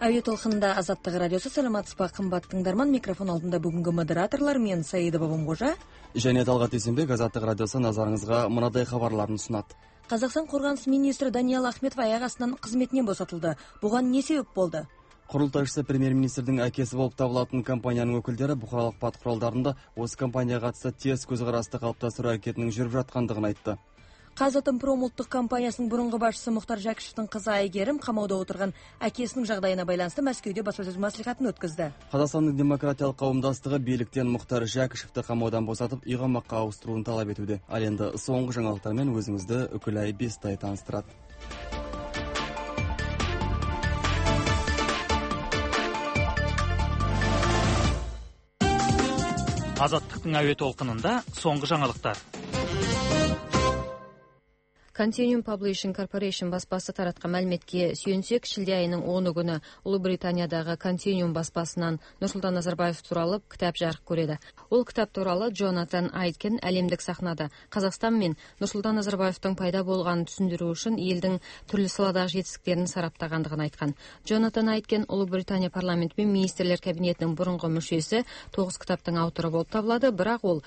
Әуе толқынында Азаттық радиосы. Саламатсызба, қымбат тыңдарман. Микрофон алдында бүгінгі модераторлар мен Саида Бабамқожа және Талғат Есенбек. Азаттық радиосы назарыңызға мынадай хабарларын ұсынады. Қазақстан қорғаныс министрі Даниал Ахметов аяқ астынан қызметінен босатылды. Бұған не себеп болды? Құрылтайшысы премьер-министрдің әкесі болып табылатын компанияның өкілдері бұқаралық ақпарат құралдарында осы компанияға қатысты теріс көзқарасты қалыптастыру әрекетінің жүріп жатқандығын айтты. Қазатомпром ұлттық компаниясының бұрынғы басшысы Мұхтар Жәкішевтің қызы Айгерім қамауда отырған әкесінің жағдайына байланысты Мәскеуде баспасөз мәслихатын өткізді. Қазақстанның демократиялық қауымдастығы биліктен Мұхтар Жәкішевті қамаудан босатып, үй қамаққа ауыстыруын талап етуде. Ал енді соңғы жаңалықтармен өзіңізді Үкілай Бестай таныстырады. Азаттықтың әуе толқынында соңғы жаңалықтар. Continuum Publishing Corporation баспасы таратқан мәліметке сүйенсек, шілде айының 10 күні Ұлыбританиядағы Continuum баспасынан Нұрсұлтан Назарбаев туралы кітап жарық көреді. Ол кітап туралы Джонатан Айткен әлемдік сахнада Қазақстан мен Нұрсұлтан Назарбаевтың пайда болғанын түсіндіру үшін елдің түрлі саладағы жетістіктерін сараптағандығын айтқан. Джонатан Айткен Ұлыбритания парламенті мен министрлер кабинетінің бұрынғы мүшесі, 9 кітаптың авторы болып табылады, бірақ ол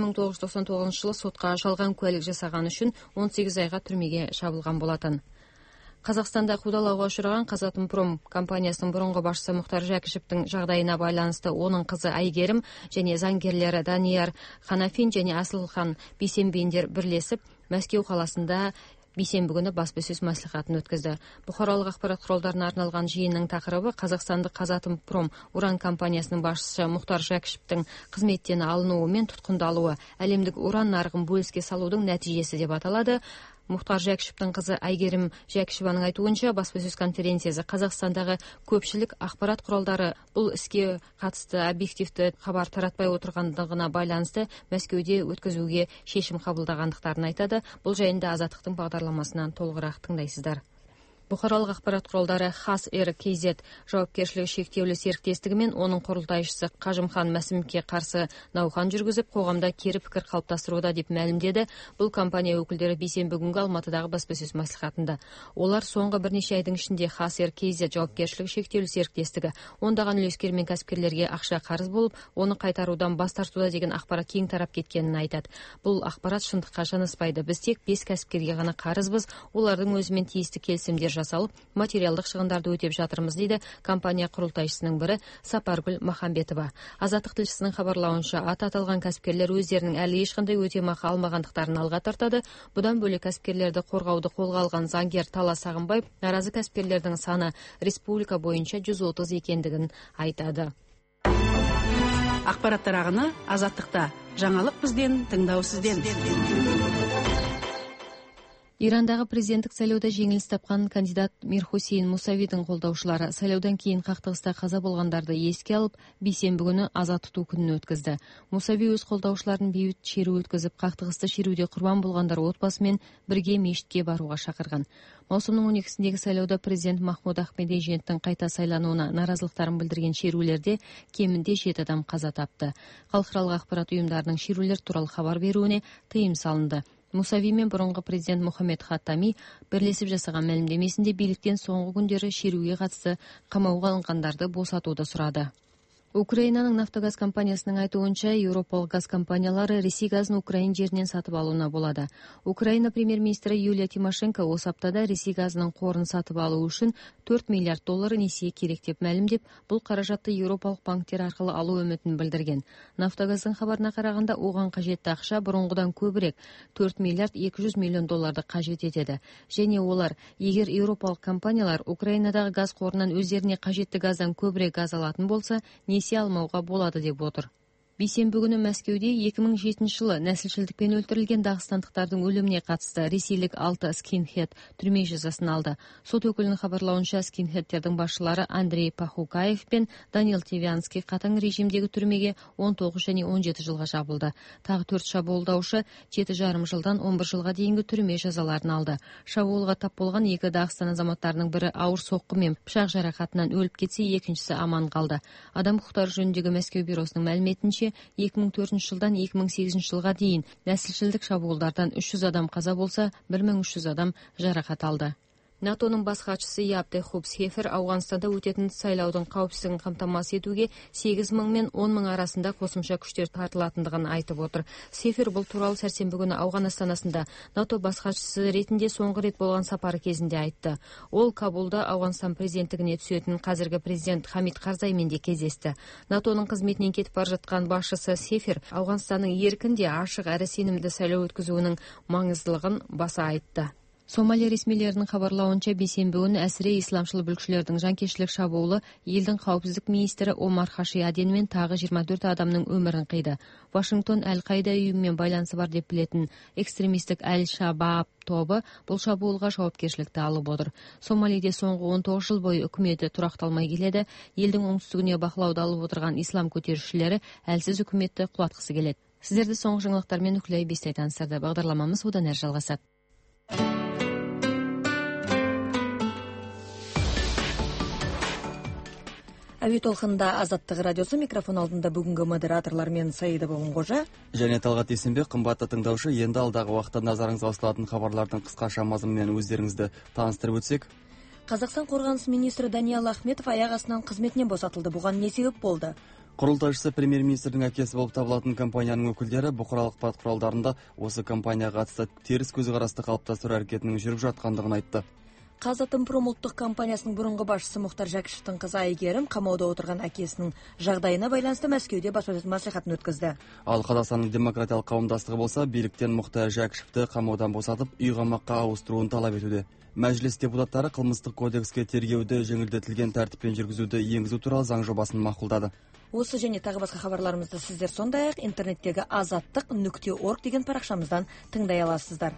1999 жылы сотқа жалған куәлік жасаған үшін 18 айға түрмеге жабылған болатын. Қазақстанда қудалауға ұшыраған Қазатомпром компаниясының бұрынғы басшысы Мұхтар Жәкішевтің жағдайына байланысты оның қызы Айгерім және заңгерлері Данияр Ханафин және Асылхан Бейсенбендер бірлесіп Мәскеу қаласында бейсенбі күні баспасөз мәслихатын өткізді. Бұқаралық ақпарат құралдарына арналған жиынның тақырыбы Қазақстанды Қазатомпром уран компаниясының басшысы Мұхтар Жәкішевтің қызметтен алынуы мен тұтқындалуы, әлемдік уран нарығын бөліске салудың нәтижесі деп аталады. Мұхтар Жәкішевтің қызы Айгерім Жәкішеваның айтуынша, баспасөз конференциясы Қазақстандағы көпшілік ақпарат құралдары бұл іске қатысты объективті хабар таратпай отырғандығына байланысты Мәскеуде өткізуге шешім қабылдағандықтарын айтады. Бұл жайында Азаттықтың бағдарламасынан толығырақ тыңдайсыздар. Бұқаралық ақпарат құралдары Хас-Р-КЗ жауапкершілігі шектеулі серіктестігі мен оның құрылтайшысы Қажымхан Мәсімовке қарсы науқан жүргізіп, қоғамда кері пікір қалыптастыруда деп мәлімдеді. Бұл компания өкілдері бейсенбі күнгі Алматыдағы баспасөз мәслихатында. Олар соңғы бірнеше айдың ішінде Хас-Р-КЗ жауапкершілігі шектеулі серіктестігі ондаған үлескер мен кәсіпкерлерге ақша қарыз болып, оны қайтарудан бас тартуда деген ақпарат кең тарап кеткенін айтады. Бұл ақпарат шындыққа жанаспайды. Біз тек 5 кәсіпкерге ғана қарызбыз, олардың өзімен тиісті келісімдер жасалып, материалдық шығындарды өтеп жатырмыз, дейді компания құрылтайшысының бірі Сапаргүл Махамбетова. Азаттық тілшісінің хабарлауынша, аталған кәсіпкерлер өздерінің әлі ешқандай өтемақы алмағандықтарын алға тартады. Бұдан бөлек кәсіпкерлерді қорғауды қолға алған заңгер Талас Сағынбаев наразы кәсіпкерлердің саны республика бойынша 130 екендігін айтады. Ақпараттар ағыны Азаттықта. Жаңалық бізден, тыңдау сізден. Ирандағы президенттік сайлауда жеңіліс тапқан кандидат Мирхусейн Мусавидің қолдаушылары сайлаудан кейін қақтығыста қаза болғандарды еске алып, бейсенбі күні аза тұту күнін өткізді. Мусави өз қолдаушыларын бейбіт шеру өткізіп, қақтығысты шеруде құрбан болғандар отбасымен бірге мешітке баруға шақырған. Маусымның 12-сіндегі сайлауда президент Махмуд Ахмединежадтың қайта сайлануына наразылықтарын білдірген шерулерде кемінде 7 адам қаза тапты. Халықаралық ақпарат ұйымдарының шерулер туралы хабар беруіне тыйым салынды. Мусави мен бұрынғы президент Мухаммед Хаттами бірлесіп жасаған мәлімдемесінде биліктен соңғы күндері шеруге қатысты қамауға алынғандарды босатуды сұрады. Украинаның Нафтогаз компаниясының айтуынша, Еуропалық газ компаниялары Ресей газын Украин жерінен сатып алуына болады. Украина премьер-министрі Юлия Тимошенко осы аптада Ресей газының қорын сатып алу үшін 4 миллиард доллар несие керек деп мәлімдеп, бұл қаражатты Еуропалық банктер арқылы алу үмітін білдірген. Нафтогаздың хабарына қарағанда, оған қажетті ақша бұрынғыдан көбірек 4 миллиард 200 миллион долларды қажет етеді. Және олар, егер Еуропалық компаниялар Украинадағы газ қорынан өздеріне қажетті газдан көбірек газ алатын болса, несие алмауға болады деп отыр. Бейсенбі күні Мәскеуде 2007 жылы нәсілшілдікпен өлтірілген дағыстандықтардың өліміне қатысты ресейлік 6 скинхед түрме жазасын алды. Сот өкілінің хабарлауынша, скинхедтердің басшылары Андрей Пахукаев пен Данил Тивянский қатаң режимдегі түрмеге 19 және 17 жылға жабылды. Тағы 4 шабуылдаушы 7,5 жылдан 11 жылға дейінгі түрме жазаларын алды. Шабуылға тап болған 2 Дағыстан азаматтарының бірі ауыр соққы мен пышақ жарақатынан өліп кетсе, екіншісі аман қалды. Адам құқықтары жөніндегі Мәскеу бюросының мәліметінше, 2004 жылдан 2008 жылға дейін нәсілшілдік шабуылдардан 300 адам қаза болса, 1300 адам жарақат алды. НАТОның бас хатшысы Ябде Хубсхефер Ауғанстанда өтетін сайлаудың қауіпсіздігін қамтамасыз етуге 8 мың мен 10 мың арасында қосымша күштер тартылатындығын айтып отыр. Сефер бұл туралы сәрсенбі күні Ауған астанасында НАТО бас хатшысы ретінде соңғы рет болған сапары кезінде айтты. Ол Кабулда Ауғанстан президенттігіне түсетін қазіргі президент Хамид Карзаймен де кездесті. НАТОның қызметінен кетіп бара жатқан басшысы Сефер Ауғанстанның еркін де ашық әрі сенімді сайлау өткізуінің маңыздылығын баса айтты. Сомали ресмилерінің хабарлауынша бейсенбі күні әсіре исламшыл бүлікшілердің жанкештілік шабуылы елдің қауіпсіздік министрі Омар Хаши Аден мен тағы 24 адамның өмірін қиды. Вашингтон Әл-Қайда ұйымымен байланысы бар деп білетін экстремистік Әл-Шабаб тобы бұл шабуылға жауапкершілікті алып отыр. Сомалиде соңғы 19 жыл бойы үкіметі тұрақталмай келеді. Елдің оңтүстігіне бақылауды алып отырған ислам көтерушілері әлсіз үкіметті құлатқысы келеді. Сіздерді соңғы жаңалықтармен Үкілай Бестай таныстырды. Бағдарламамыз одан әрі жалғасады. Әуе толқынында Азаттық радиосы, микрофон алдында бүгінгі модераторлар мен Саида Боғынғожа және Талғат Есенбек. Қымбатты тыңдаушы, енді алдағы уақытта назарыңызға ұсынылатын хабарлардың қысқаша мазмұнымен өздеріңізді таныстырып өтсек. Қазақстан қорғаныс министрі Даниал Ахметов аяқ астынан қызметінен босатылды. Бұған не себеп болды? Құрылтайшысы премьер-министрдің әкесі болып табылатын компанияның өкілдері бұқаралық ақпарат құралдарында осы компанияға қатысты теріс көзқарасты қалыптастыру әрекетінің жүріп жатқандығын айтты. Қазатомпром ұлттық компаниясының бұрынғы басшысы Мұхтар Жәкішевтің қызы Әйгерім қамауда отырған әкесінің жағдайына байланысты Мәскеуде баспасөз мәслихатын өткізді. Ал Қазақстанның демократиялық қауымдастығы болса, биліктен Мұхтар Жәкішевті қамаудан босатып, үй қамаққа ауыстыруын талап етуде. Мәжіліс депутаттары қылмыстық кодекске тергеуді жеңілдетілген тәртіппен жүргізуді енгізу туралы заң жобасын мақұлдады. Осы және тағы басқа хабарларымызды сіздер сондай-ақ интернеттегі azаттық.org деген парақшамыздан тыңдай аласыздар.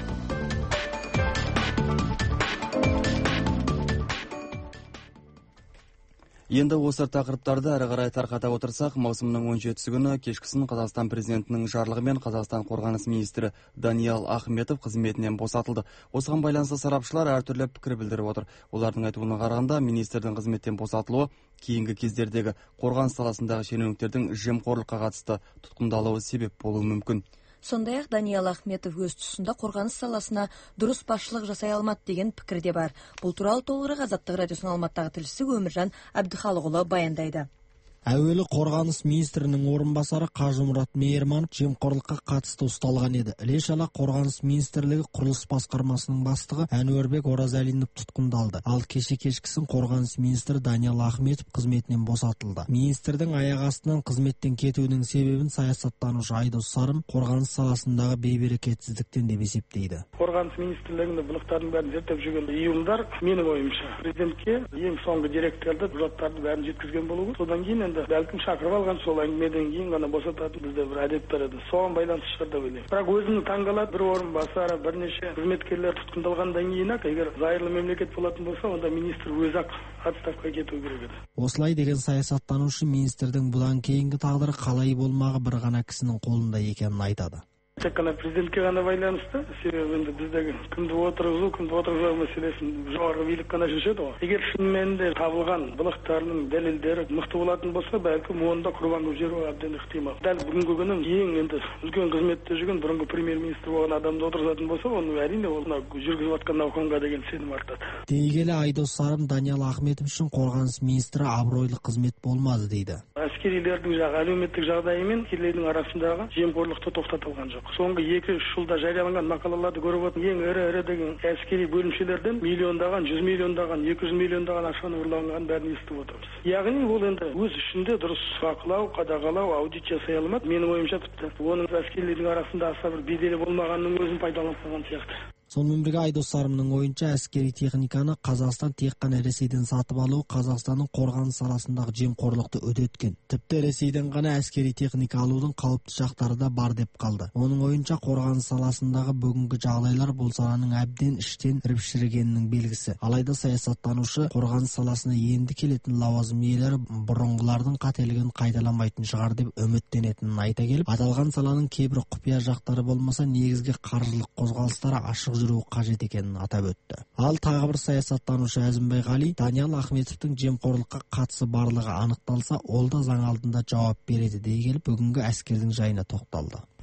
Енді осы тақырыптарды әрі қарай тарқата отырсақ, маусымның 17 күні кешкісін Қазақстан президентінің жарлығымен Қазақстан қорғаныс министрі Даниал Ахметов қызметінен босатылды. Осыған байланысты сарапшылар әртүрлі пікір білдіріп отыр. Олардың айтуына қарағанда, министрдің қызметтен босатылуы кейінгі кездердегі қорғаныс саласындағы шенеуніктердің жемқорлыққа қатысты тұтқындалуы себеп болуы мүмкін. Сондай-ақ Даниал Ахметов өз тұсында қорғаныс саласына дұрыс басшылық жасай алмады деген пікір де бар. Бұл туралы толығырақ Азаттық радиосының Алматыдағы тілшісі Өміржан Әбдіхалықұлы баяндайды. Әуелі қорғаныс министрінің орынбасары Қажымұрат Мейірманов жемқорлыққа қатысты ұсталған еді. Іле-шала қорғаныс министрлігі құрылыс басқармасының бастығы Әнуарбек Оразалинов тұтқындалды. Ал кеше кешкісін қорғаныс министрі Даниал Ахметов қызметінен босатылды. Министрдің аяқ астынан қызметтен кетуінің себебін саясаттанушы Айдос Сарым қорғаныс саласындағы бейберекетсіздіктен деп есептейді. Қорғаныс министрлігінде бұлықтардың бәрін зерттеп жүрген ұйымдар, менің ойымша, президентке ең соңғы деректерді, құжаттарды бәрін жеткізген болуы. Содан кейін бәлкім шақырып алған сол әңгімеден кейін ғана босататын бізде бір әдет бар еді. Соған байланысты шығар деп ойлаймын. Бірақ өзінің таңғалады, бір орынбасары, бірнеше қызметкерлер тұтқындалғаннан кейін егер зайырлы мемлекет болатын болса, онда министр өзі-ақ отставкаға кету керек еді. Осылай деген саясаттанушы министрдің бұдан кейінгі тағдыры қалай болмағы бір ғана кісінің қолында екенін айтады. Тек қана президентке ғана байланысты, себебі енді біздегі кімді отырғызу мәселесін жоғарғы билік қана шешеді ғой. Егер шынымен де табылған былықтарының дәлелдері мықты болатын болса, бәлкім онда құрбан болып жіберуі әбден ықтимал. Дәл бүгінгі күні ең енді үлкен қызметте жүрген бұрынғы премьер-министр болған адамды отырғызатын болса, оны әрине ол жүргізіп жатқан науқанға деген сенім артады. Дей келе Айдос Сарым Даниал Ахметов үшін қорғаныс министрі абыройлы қызмет болмады дейді. Әскерилердің әлеуметтік жағдайы мен әскерилердің арасындағы жемқорлықты тоқтатылған жоқ. Соңғы 2-3 жылда жарияланған мақалаларды көріп отырмын. Ең ірі деген әскери бөлімшелерден миллиондаған, 100 миллиондаған, 200 миллиондаған ақшаны ұрланғанын бәрін естіп отырмыз. Яғни ол енді өз ішінде дұрыс бақылау, қадағалау, аудит жасай алмады. Менің ойымша тіпті оның әскерилердің арасында аса бір беделі болмағанның өзін пайдаланып қалған сияқты. Сонымен бірге Айдос Сарымның ойынша әскери техниканы Қазақстан тек қана Ресейден сатып алуы Қазақстанның қорғаныс саласындағы жемқорлықты үдеткен. Тіпті Ресейден ғана әскери техника алудың қауіпті жақтары да бар деп қалды. Оның ойынша қорғаныс саласындағы бүгінгі жағдайлар бұл саланың әбден іштен іріп-шірігенінің белгісі. Алайда саясаттанушы қорғаныс саласына енді келетін лауазым иелері бұрынғылардың қателігін қайталамайтын шығар деп үміттенетінін айта келіп, аталған саланың кейбір құпия жақтары болмаса негізгі қаржылық қозғалыстары ашық жүруі қажет екенін атап өтті. Ал тағы бір саясаттанушы Әзімбай Ғали Даниал Ахметовтың жемқорлыққа қатысы барлығы анықталса, ол да заң алдында жауап береді дей келіп, бүгінгі әскердің жайына тоқталды.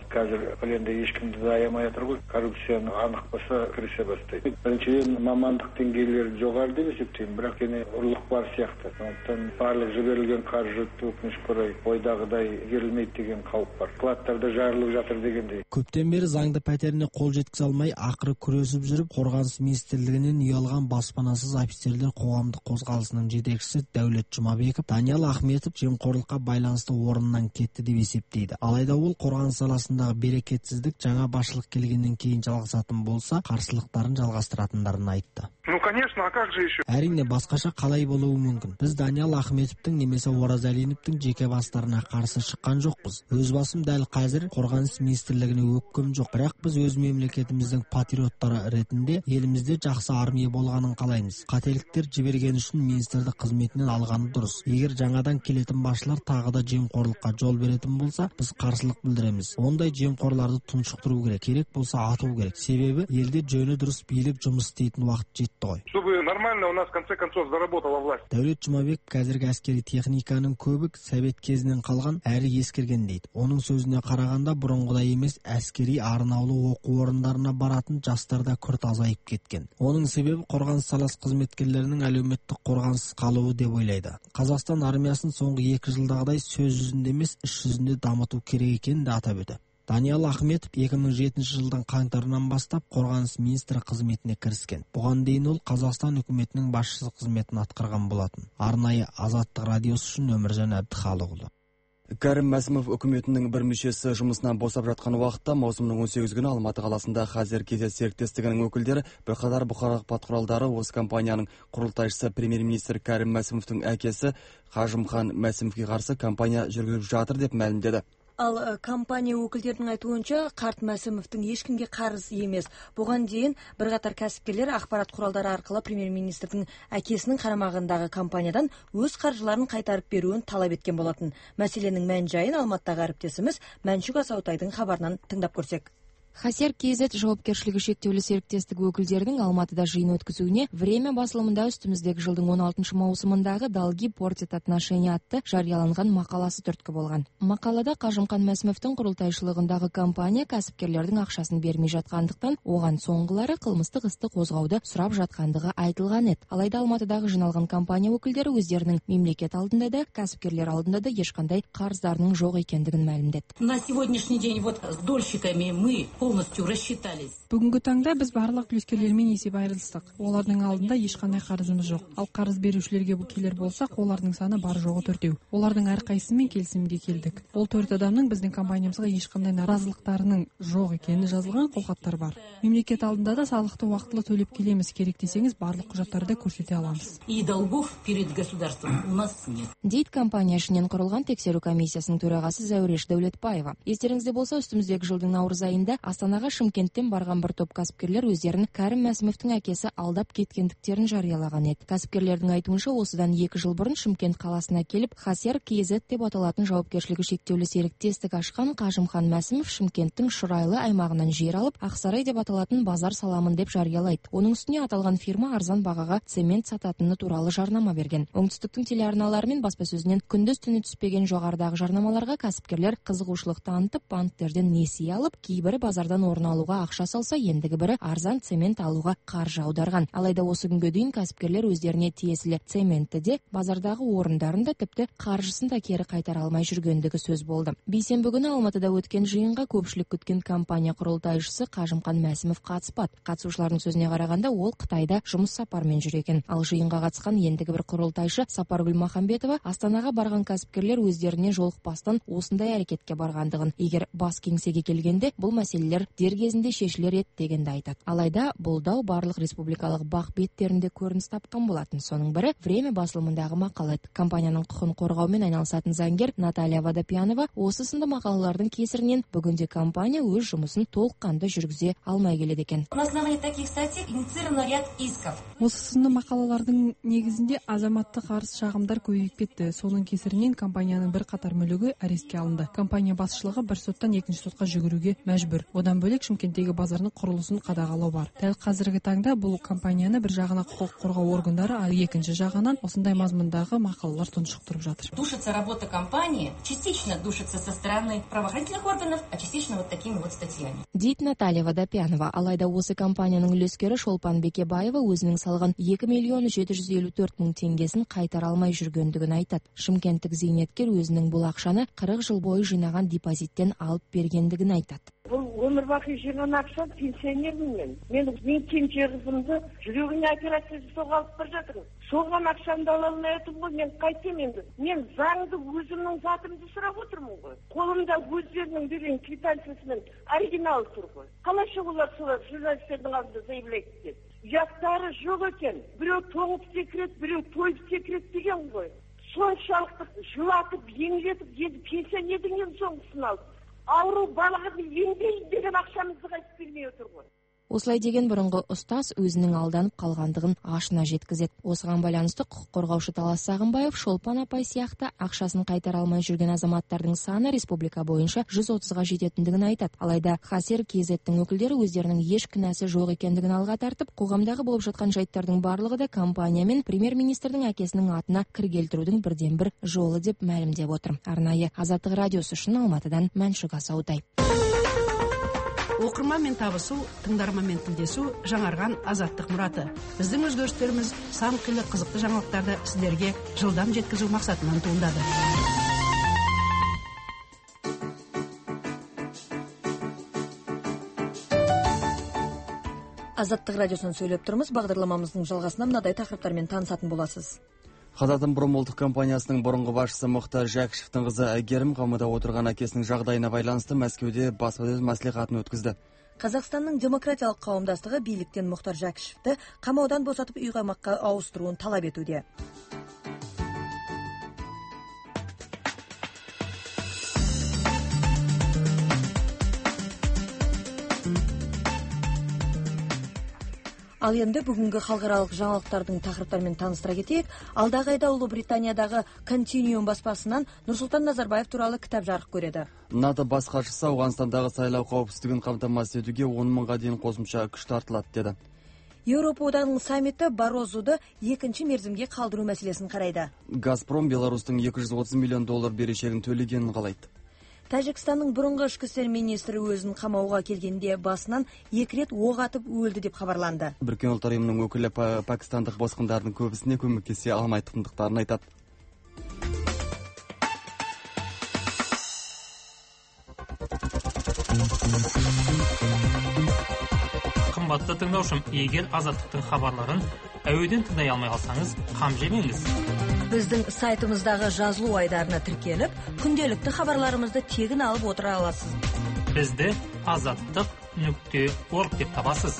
Қазір пленде ешкімді де аямай жатыр ғой. Коррупцияны анық болса кірісе бастайды. Біріншіден мамандық деңгейлері жоғары деп есептеймін, бірақ ене ұрлық бар сияқты. Сондықтан барлық жіберілген қаржы өкінішке орай ойдағыдай игерілмейді деген қауіп бар. Складтарда жарылып жатыр дегендей. Көптен бері заңды пәтеріне қол жеткізе алмай ақыры күресіп жүріп, Қорғаныс министрлігінен үй алған баспанасыз офицерлер қоғамдық қозғалысының жетекшісі Дәулет Жұмабеков Даниял Ахметов жемқорлыққа байланысты орнынан кетті деп есептейді. Алайда ол қорғаныс саласындағы берекетсіздік жаңа басшылық келгеннен кейін жалғасатын болса, қарсылықтарын жалғастыратындарын айтты. Ну, конечно, а как же еще? Әрине, басқаша қалай болуы мүмкін. Біз Даниял Ахметовтың немесе Оразалиновтың жеке бастарына қарсы шыққан жоқпыз. Өз басым дәл қазір Қорғаныс министрлігіне өкпем жоқ. Бірақ біз өз мемлекетіміздің патриоттары ретінде елімізде жақсы армия болғанын қалаймыз. Қателіктер жіберген үшін министрді қызметінен алғаны дұрыс. Егер жаңадан келетін басшылар тағы да жемқорлыққа жол беретін болса, біз қарсылық білдіреміз. Ондай жемқорларды тұншықтыру керек. Керек болса ату керек. Себебі елде жөні дұрыс билік жұмыс істейтін уақыт жетті ғой. Чтобы нормально у нас в конце концов заработала власть. Дәулет Жұмабек қазіргі әскери техниканың көбі совет кезінен қалған әрі ескерген дейді. Оның сөзіне қарағанда бұрынғыдай емес әскери арнаулы оқу орындарына баратын жастарда күрт азайып кеткен. Оның себебі қорғаныс саласы қызметкерлерінің әлеуметтік қорғансыз қалуы деп ойлайды. Қазақстан армиясын соңғы 2 жылдағыдай сөз жүзінде емес, іс жүзінде дамыту керек екенін де атап өтті. Даниял Ахметов 2007 жылдың қаңтарынан бастап қорғаныс министрі қызметіне кіріскен. Бұған дейін ол Қазақстан үкіметінің басшысы қызметін атқарған болатын. Арнайы Азаттық радиосы үшін Өміржан Әбдіхалықұлы. Кәрім Мәсімов үкіметінің бір мүшесі жұмысынан босап жатқан уақытта маусымның 18 күні Алматы қаласында Хазер КЗ серіктестігінің өкілдері бірқатар бұқаралық ақпарат құралдары осы компанияның құрылтайшысы премьер-министр Кәрім Мәсімовтің әкесі Қажымхан Мәсімовке қарсы кампания жүргізіп жатыр деп мәлімдеді. Ал компания өкілдерінің айтуынша Қарт Мәсімовтің ешкімге қарыз емес. Бұған дейін бірқатар кәсіпкерлер ақпарат құралдары арқылы премьер-министрдің әкесінің қарамағындағы компаниядан өз қаржыларын қайтарып беруін талап еткен болатын. Мәселенің мән-жайын Алматыдағы әріптесіміз Мәншүк Асаутайдың хабарынан тыңдап көрсек. Хасер КЗ жауапкершілігі шектеулі серіктестігі өкілдерінің Алматыда жиын өткізуіне «Время» басылымында үстіміздегі жылдың 16 маусымындағы «Долги портят отношения» атты жарияланған мақаласы түрткі болған. Мақалада Қажымхан Мәсімовтің құрылтайшылығындағы компания кәсіпкерлердің ақшасын бермей жатқандықтан, оған соңғылары қылмыстық істі қозғауды сұрап жатқандығы айтылған еді. Алайда Алматыдағы жиналған компания өкілдері өздерінің мемлекет алдында да, кәсіпкерлер алдында да ешқандай қарыздарының жоқ екендігін мәлімдеді. На сегодняшний день вот с дольщиками мы полностью рассчитались. Бүгінгі таңда біз барлық үлескерлермен есеп айырылыстық. Олардың алдында ешқандай қарызымыз жоқ. Ал қарыз берушілерге келер болсақ, олардың саны бар жоғы 4. Олардың әрқайсысымен келісімге келдік. Ол 4 адамның біздің компаниямызға ешқандай наразылықтарының жоқ екені жазылған қолхаттар бар. Мемлекет алдында да салықты уақытылы төлеп келеміз, керек десеңіз барлық құжаттарды көрсете аламыз. И долгов перед государством у нас нет. Дейді компания ішінен құрылған тексеру комиссиясының төрағасы Зәуреш Дәулетбаева. Естеріңізде болса, үстіміздегі жылдың наурыз айында Астанаға Шымкенттен барған бір топ кәсіпкерлер өздерін Кәрім Мәсімовтің әкесі алдап кеткендіктерін жариялаған еді. Кәсіпкерлердің айтуынша, осыдан 2 жыл бұрын Шымкент қаласына келіп, Хасер КЗ деп аталатын жауапкершілігі шектеулі серіктестік ашқан Қажымхан Мәсімов Шымкенттің Шұрайлы аймағынан жер алып, Ақсарай деп аталатын базар саламын деп жариялайды. Оның үстіне аталған фирма арзан бағаға цемент сататыны туралы жарнама берген. Оңтүстіктің телеарналары мен баспасөзінен күндіз-түні түспеген жоғарыдағы жарнамаларға кәсіпкерлер қызығушылық танытып, банктерден несие алып, кейбірі базардан орын алуға ақша салса, ендігі бірі арзан цемент алуға қаржы аударған. Алайда осы күнге дейін кәсіпкерлер өздеріне тиесілі цементті де, базардағы орындарында тіпті қаржысын да кері қайтара алмай жүргендігі сөз болды. Бейсенбі күні Алматыда өткен жиынға көпшілік күткен компания құрылтайшысы Қажымхан Мәсімов қатыспады. Қатысушылардың сөзіне қарағанда, ол Қытайда жұмыс сапармен жүр екен. Ал жиынға қатысқан ендігі бір құрылтайшы Сапаргүл Махамбетова Астанаға барған кәсіпкерлер өздеріне жолықпастан осындай әрекетке барғандығын, егер бас кеңсеге келгенде бұл мәселелер дер кезінде шешілер еді дегенді айтады. Алайда бұл дау барлық республикалық бақ беттерінде көрініс тапқан болатын. Соның бірі «Время» басылымындағы мақала еді. Компанияның құқын қорғаумен айналысатын заңгер Наталья Водопьянова осы сынды мақалалардың кесірінен бүгінде компания өз жұмысын толыққанды жүргізе алмай келеді екен. На основании таких статей инициирован ряд исков. Осы сынды мақалалардың негізінде азаматтық арыз шағымдар көбейіп кетті. Соның кесірінен компанияның бірқатар мүлігі арестке алынды. Компания басшылығы бір соттан екінші сотқа жүгіруге мәжбүр. Одан бөлек Шымкенттегі базардың құрылысын қадағалау бар. Дәл қазіргі таңда бұл компанияны бір жағына құқық қорғау органдары, ал екінші жағынан осындай мазмұндағы мақалалар тұншықтырып жатыр. Душится работа компании, частично душится со стороны правоохранительных органов, а частично вот такими вот статьями. Дейді Наталья Водопянова. Алайда осы компанияның үлескері Шолпан Бекебаева өзінің салған 2.754.000 теңгесін қайтара алмай жүргендігін айтады. Шымкенттік зейнеткер өзінің бұл ақшаны 40 жыл бойы жинаған депозиттен алып бергендігін айтады. Бұл өмір бақи жинаған ақша, пенсионермін мен. Мен кенже қызымды жүрегіне операция жасауға алып бара жатырмын. Соған ақшамды ала алмай отырмын ғой, мен қайтем енді. Мен заңды өзімнің затымды сұрап отырмын ғой. Қолымда өздерінің берген квитанциясымен оригинал тұр ғой. Қалайша олар солар журналистердің алдында заявляйды деп. Ұяттары жоқ екен. Біреу тоңып секіреді, біреу тойып секіреді деген ғой. Соншалықты жылатып, еңлетіп, енді пенсионердің ең соңғысын алды. Ауру балаға емдейді деген ақшамызды қайтып бермей отыр ғой. Осылай деген бұрынғы ұстаз өзінің алданып қалғандығын ашына жеткізеді. Осыған байланысты құқық қорғаушы Талас Сағынбаев Шолпан апай сияқты ақшасын қайтара алмай жүрген азаматтардың саны республика бойынша 130-ға жететіндігін айтады. Алайда Хасер KZ-тің өкілдері өздерінің еш кінәсі жоқ екендігін алға тартып, қоғамдағы болып жатқан жайттардың барлығы да компания мен премьер-министрдің әкесінің атына кір келтірудің бірден-бір жолы деп мәлімдеп отыр. Арнайы Азаттық радиосы үшін Алматыдан Мәншүк Асаутай. Оқырманмен табысу, тыңдарманмен тілдесу жаңарған азаттық мұраты. Біздің өзгерістеріміз сан қилы қызықты жаңалықтарды сіздерге жылдам жеткізу мақсатынан туындады. Азаттық радиосын сөйлеп тұрмыз. Бағдарламамыздың жалғасына мынадай тақырыптармен танысатын боласыз. Қазатомпром ұлттық компаниясының бұрынғы басшысы Мұхтар Жәкішевтің қызы Әйгерім қамауда отырған әкесінің жағдайына байланысты Мәскеуде баспасөз мәслихатын өткізді. Қазақстанның демократиялық қауымдастығы биліктен Мұхтар Жәкішевті қамаудан босатып үй қамаққа ауыстыруын талап етуде. Ал енді бүгінгі халықаралық жаңалықтардың тақырыптарымен таныстыра кетейік. Алдағы айда Ұлыбританиядағы Continuum баспасынан Нұрсұлтан Назарбаев туралы кітап жарық көреді. НАТО бас хатшысы Ауғанстандағы сайлау қауіпсіздігін қамтамасыз етуге 10 мыңға дейін қосымша күш тартылады деді. Еуропа одағының саммиті Барозуды екінші мерзімге қалдыру мәселесін қарайды. Газпром Беларусьтың $230 миллион берешегін төлегенін қалайды. Тәжікстанның бұрынғы ішкі істер министрі өзін қамауға келгенде басынан 2 рет оқ атып өлді деп хабарланды. Біріккен ұлттар ұйымының өкілі пакистандық босқындардың көбісіне көмектесе алмайтындықтарын айтады. Қымбатты тыңдаушым, егер азаттықтың хабарларын әуеден тыңдай алмай қалсаңыз, қам жемеңіз. Біздің сайтымыздағы жазылу айдарына тіркеліп, күнделікті хабарларымызды тегін алып отыра аласыз. Бізді azаттық.org деп табасыз.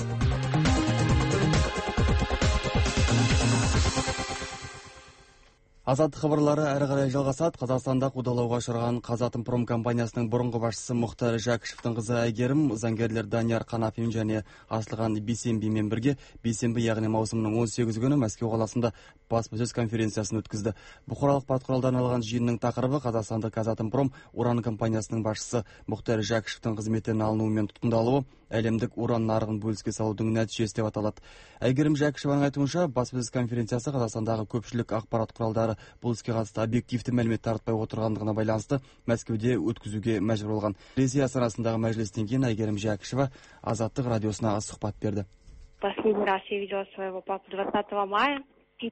Азаттық хабарлары әрі қарай жалғасады. Қазақстанда қудалауға ұшыраған Қазатомпром компаниясының бұрынғы басшысы Мұхтар Жәкішевтің қызы Әйгерім заңгерлер Данияр Қанафин және Асылған Бейсенбимен бірге бейсенбі яғни маусымның 18 күні Мәскеу қаласында баспасөз конференциясын өткізді. Бұқаралық ақпарат құралдарынан алған жиынның тақырыбы Қазақстандық Қазатомпром уран компаниясының басшысы Мұхтар Жәкішевтің қызметтен алынуымен тұтқындалуы әлемдік уран нарығын бөліске салудың нәтижесі деп аталады. Әйгерім Жәкішеваның айтуынша, баспасөз конференциясы Қазақстандағы көпшілік ақпарат құралдары бұл іске қатысты объективті мәлімет таратпай отырғандығына байланысты Мәскеуде өткізуге мәжбүр болған. Ресей астанасындағы мәжілістен кейін Әйгерім Жәкішева Азаттық радиосына сұхбат берді. Последний раз я видела своего папу 20 мая.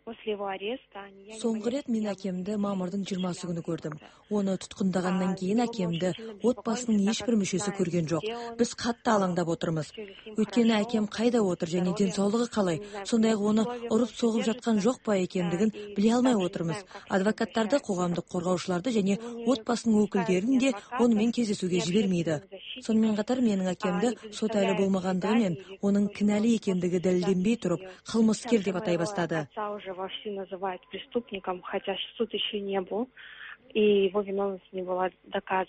Соңғы рет мен әкемді мамырдың 20 күні көрдім. Оны тұтқындағаннан кейін әкемді отбасының ешбір мүшесі көрген жоқ. Біз қатты алаңдап отырмыз. Өйткені әкем қайда отыр және денсаулығы қалай? Сондай-ақ оны ұрып соғып жатқан жоқ па екендігін біле алмай отырмыз. Адвокаттарды, қоғамдық қорғаушыларды және отбасының өкілдерін де онымен кездесуге жібермейді. Сонымен қатар менің әкемді сот әлі болмағандығы мен оның кінәлі екендігі дәлелденбей тұрып, қылмыскер деп атай бастады. Уже вовсю называют преступником, хотя суд еще не был, и его виновность не была доказана.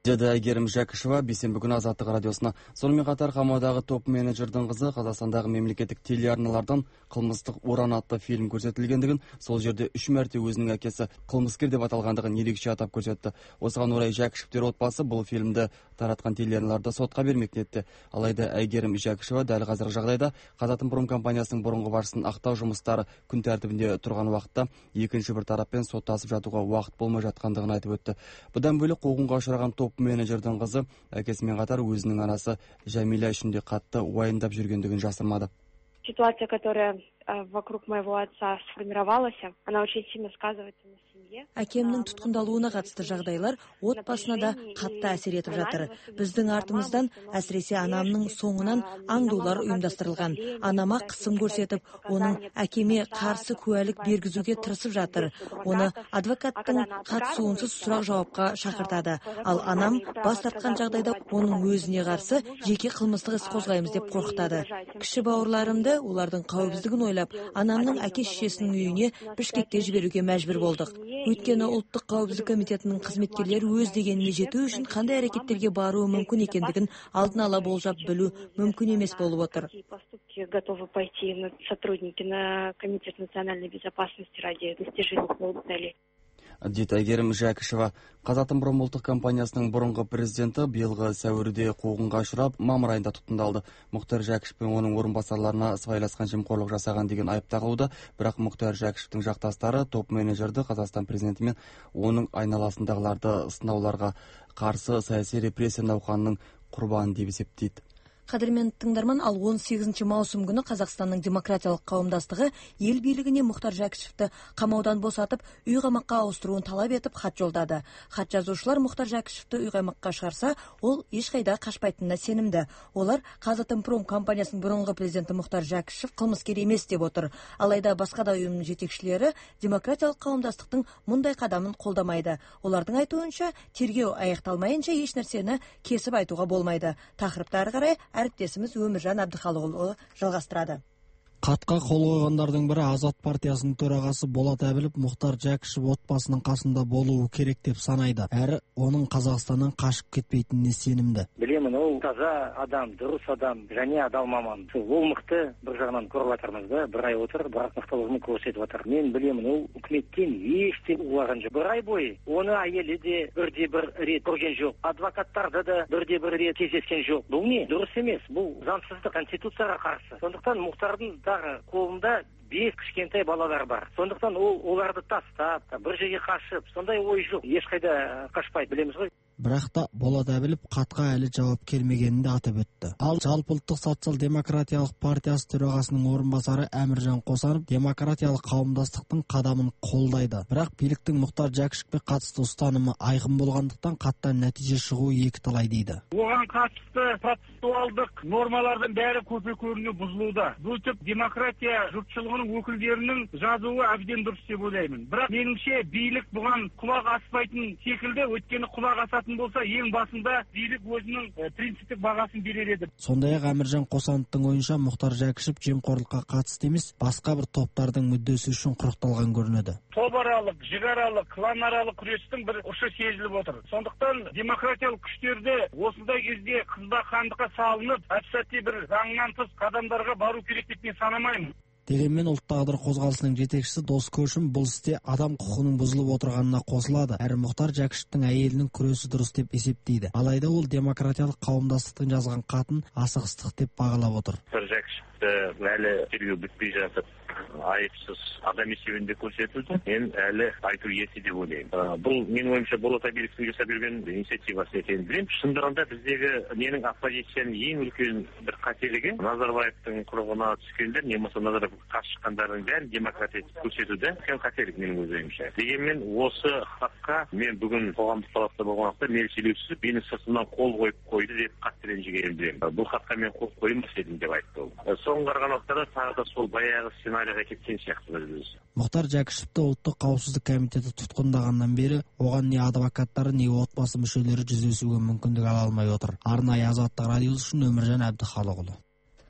деді Әйгерім Жәкішева бейсенбі күні Азаттық радиосына. Сонымен қатар қамаудағы топ менеджердің қызы Қазақстандағы мемлекеттік телеарналардан қылмыстық уран атты фильм көрсетілгендігін, сол жерде 3 мәрте өзінің әкесі қылмыскер деп аталғандығын ерекше атап көрсетті. Осыған орай Жәкішевтер отбасы бұл фильмді таратқан телеарналарды сотқа бермек ниетте. Алайда Әйгерім Жәкішева дәл қазіргі жағдайда Қазатомпром компаниясының бұрынғы басшысын ақтау жұмыстары күн тәртібінде тұрған уақытта екінші бір тараппен соттасып жатуға уақыт болмай жатқандығын айтып өтті. Бұдан бөлек қуғынға ұшыраған топ менеджердің қызы әкесімен қатар өзінің анасы Жәмила үшін де қатты уайымдап жүргендігін жасырмады. Ситуация, которая вокруг моего отца сформировалась, она очень сильно сказывается на семье. Әкемнің тұтқындалуына қатысты жағдайлар отбасына да қатты әсер етіп жатыр. Біздің артымыздан, әсіресе анамның соңынан аңдулар ұйымдастырылған. Анама қысым көрсетіп, оның әкеме қарсы куәлік бергізуге тырысып жатыр. Оны адвокаттың қатысуынсыз сұрақ жауапқа шақыртады. Ал анам бас тартқан жағдайда оның өзіне қарсы жеке қылмыстық іс қозғаймыз деп қорқытады. Кіші бауырларымды олардың қауіпсіздігін ойлап, анамның әке-шешесінің үйіне Бішкекке жіберуге мәжбүр болдық. Өйткені ұлттық қауіпсіздік комитетінің қызметкерлері өз дегеніне жету үшін қандай әрекеттерге баруы мүмкін екендігін алдын ала болжап білу мүмкін емес болып отыр. Готовы пойти сотрудники на комитет национальной безопасности ради достижения своих целей. Дейді Әйгерім Жәкішева. Қазатомпром ұлттық компаниясының бұрынғы президенті биылғы сәуірде қуғынға ұшырап, мамыр айында тұтқындалды. Мұхтар Жәкішев пен оның орынбасарларына сыбайласқан жемқорлық жасаған деген айып тағылуда, бірақ Мұхтар Жәкішевтің жақтастары топ менеджерді Қазақстан президенті мен оның айналасындағыларды сынауларға қарсы саяси репрессия науқанының құрбаны деп есептейді. Қадірмен тыңдарман, ал 18 маусым күні Қазақстанның демократиялық қауымдастығы ел билігіне Мұхтар Жәкішевті қамаудан босатып, үй қамаққа ауыстыруын талап етіп хат жолдады. Хат жазушылар Мұхтар Жәкішевті үй қамаққа шығарса, ол ешқайда қашпайтынына сенімді. Олар Қазатомпром компаниясының бұрынғы президенті Мұхтар Жәкішев қылмыскер емес деп отыр. Алайда басқа да ұйымның жетекшілері демократиялық қауымдастықтың мұндай қадамын қолдамайды. Олардың айтуынша, тергеу аяқталмайынша еш нәрсені кесіп айтуға болмайды. Тақырыпты ары қарай әріптесіміз Өміржан Әбдіхалықұлы жалғастырады. Қатқа қол қойғандардың бірі Азат партиясының төрағасы Болат Әбілов Мұхтар Жәкішев отбасының қасында болуы керек деп санайды. Әрі оның Қазақстаннан қашып кетпейтініне сенімді. Білемін, ол таза адам, дұрыс адам, және адал маман. Ол мықты бір жағынан көріп жатырмыз да, бір ай отыр, бірақ мықтылығын көрсетіп жатыр. Мен білемін, ол үкіметтен ештен улаған жоқ. Бір ай бойы оны әйелі де бірде-бір рет көрген жоқ. Адвокаттарды да бірде-бір рет кездескен жоқ. Бұл не? Дұрыс емес. Бұл заңсыздық, конституцияға қарсы. Сондықтан Мұхтардың қолында 5 кішкентай балалар бар. Сондықтан оларды тастап, бір жерге қашып, сондай ой жоқ. Ешқайда қашпайды, білеміз ғой. Бірақ та Болат Әбілов қатқа әлі жауап келмегенін де атап өтті. Ал Жалпыұлттық социал-демократиялық партиясы төрағасының орынбасары Әміржан Қосанов демократиялық қауымдастықтың қадамын қолдайды. Бірақ биліктің Мұхтар Жәкішевке қатысты ұстанымы айқын болғандықтан қаттан нәтиже шығуы екіталай дейді. Оған қатысты процессуалдық нормалардың бәрі көпе-көріне бұзылуда. Бұл тіп демократия жұртшылығының өкілдерінің жазуы әбден дұрыс деп ойлаймын. Бірақ меніңше билік бұған құлақ аспайтын секілді, өйткені құлақ асатын болса, ең басында билік өзінің принциптік бағасын берер еді. Сондай-ақ Әміржан Қосановтың ойынша Мұхтар Жәкішев жемқорлыққа қатысты емес, басқа бір топтардың мүддесі үшін құрықталған көрінеді. Тобаралық, жігаралық, кланаралық күрестің бір ұшы сезіліп отыр. Сондықтан демократиялық күштерді осындай кезде қызба-қандыққа салынып, әп-сәтте бір заңнан тыс қадамдарға бару керек деп мен санамаймын. Дегенмен ұлт тағдыр қозғалысының жетекшісі Дос Көшім бұл істе адам құқығының бұзылып отырғанына қосылады. Әрі Мұхтар Жәкішевтің әйелінің күресі дұрыс деп есептейді. Алайда ол демократиялық қауымдастықтың жазған хатын асығыстық деп бағалап отыр. Мұхтар Жәкішевті әлі тергеу бітпей жатып, айыпсыз адам есебінде көрсетілді. Мен әлі айту ерте деп ойлаймын. Бұл менің ойымша Болат Әбіловтің жасап берген инициативасы екенін білемін. Шындығында біздегі менің оппозицияның ең үлкен бір қателігі Назарбаевтың құрығына түскендер, не болмаса Назарбаевқа қарсы шыққандардың бәрін демократия көрсетуде үлкен қателік менің өз ойымша. Дегенмен осы хатқа мен бүгін қоғамдық талапта болған уақытта мелшелеусіз мені сыртымнан қол қойып қойды деп қатты ренжігенімді білемін. Бұл хатқа мен қол қоймас едім деп айтты ол. Соңғы қараған уақытта тағы да сол баяғы сценарийға кеткен сияқты біз. Мұхтар Жәкішевті ұлттық қауіпсіздік комитеті тұтқындағаннан бері оған не адвокаттары, не отбасы мүшелері жүздесуге мүмкіндік ала алмай отыр. Арнайы Азаттық радиосы үшін Өміржан Әбдіхалықұлы.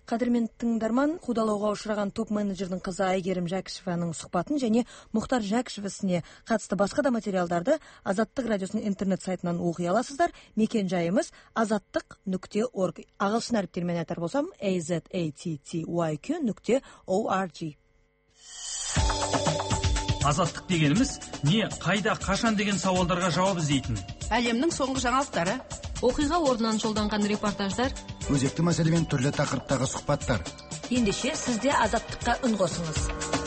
Қадірмен тыңдарман, қудалауға ұшыраған топ-менеджердің қызы Айгерім Жәкішеваның сұхбатын және Мұхтар Жәкішев ісіне қатысты басқа да материалдарды Азаттық радиосының интернет сайтынан оқи аласыздар. Мекен жайымыз azattik.org. Ағылшын әріптермен айтар болсам azattyq.org. Азаттық дегеніміз не, қайда, қашан деген сауалдарға жауап іздейтін. Әлемнің соңғы жаңалықтары, оқиға орнынан жолданған репортаждар, өзекті мәселемен түрлі тақырыптағы сұхбаттар. Ендеше сізде Азаттыққа үн қосыңыз.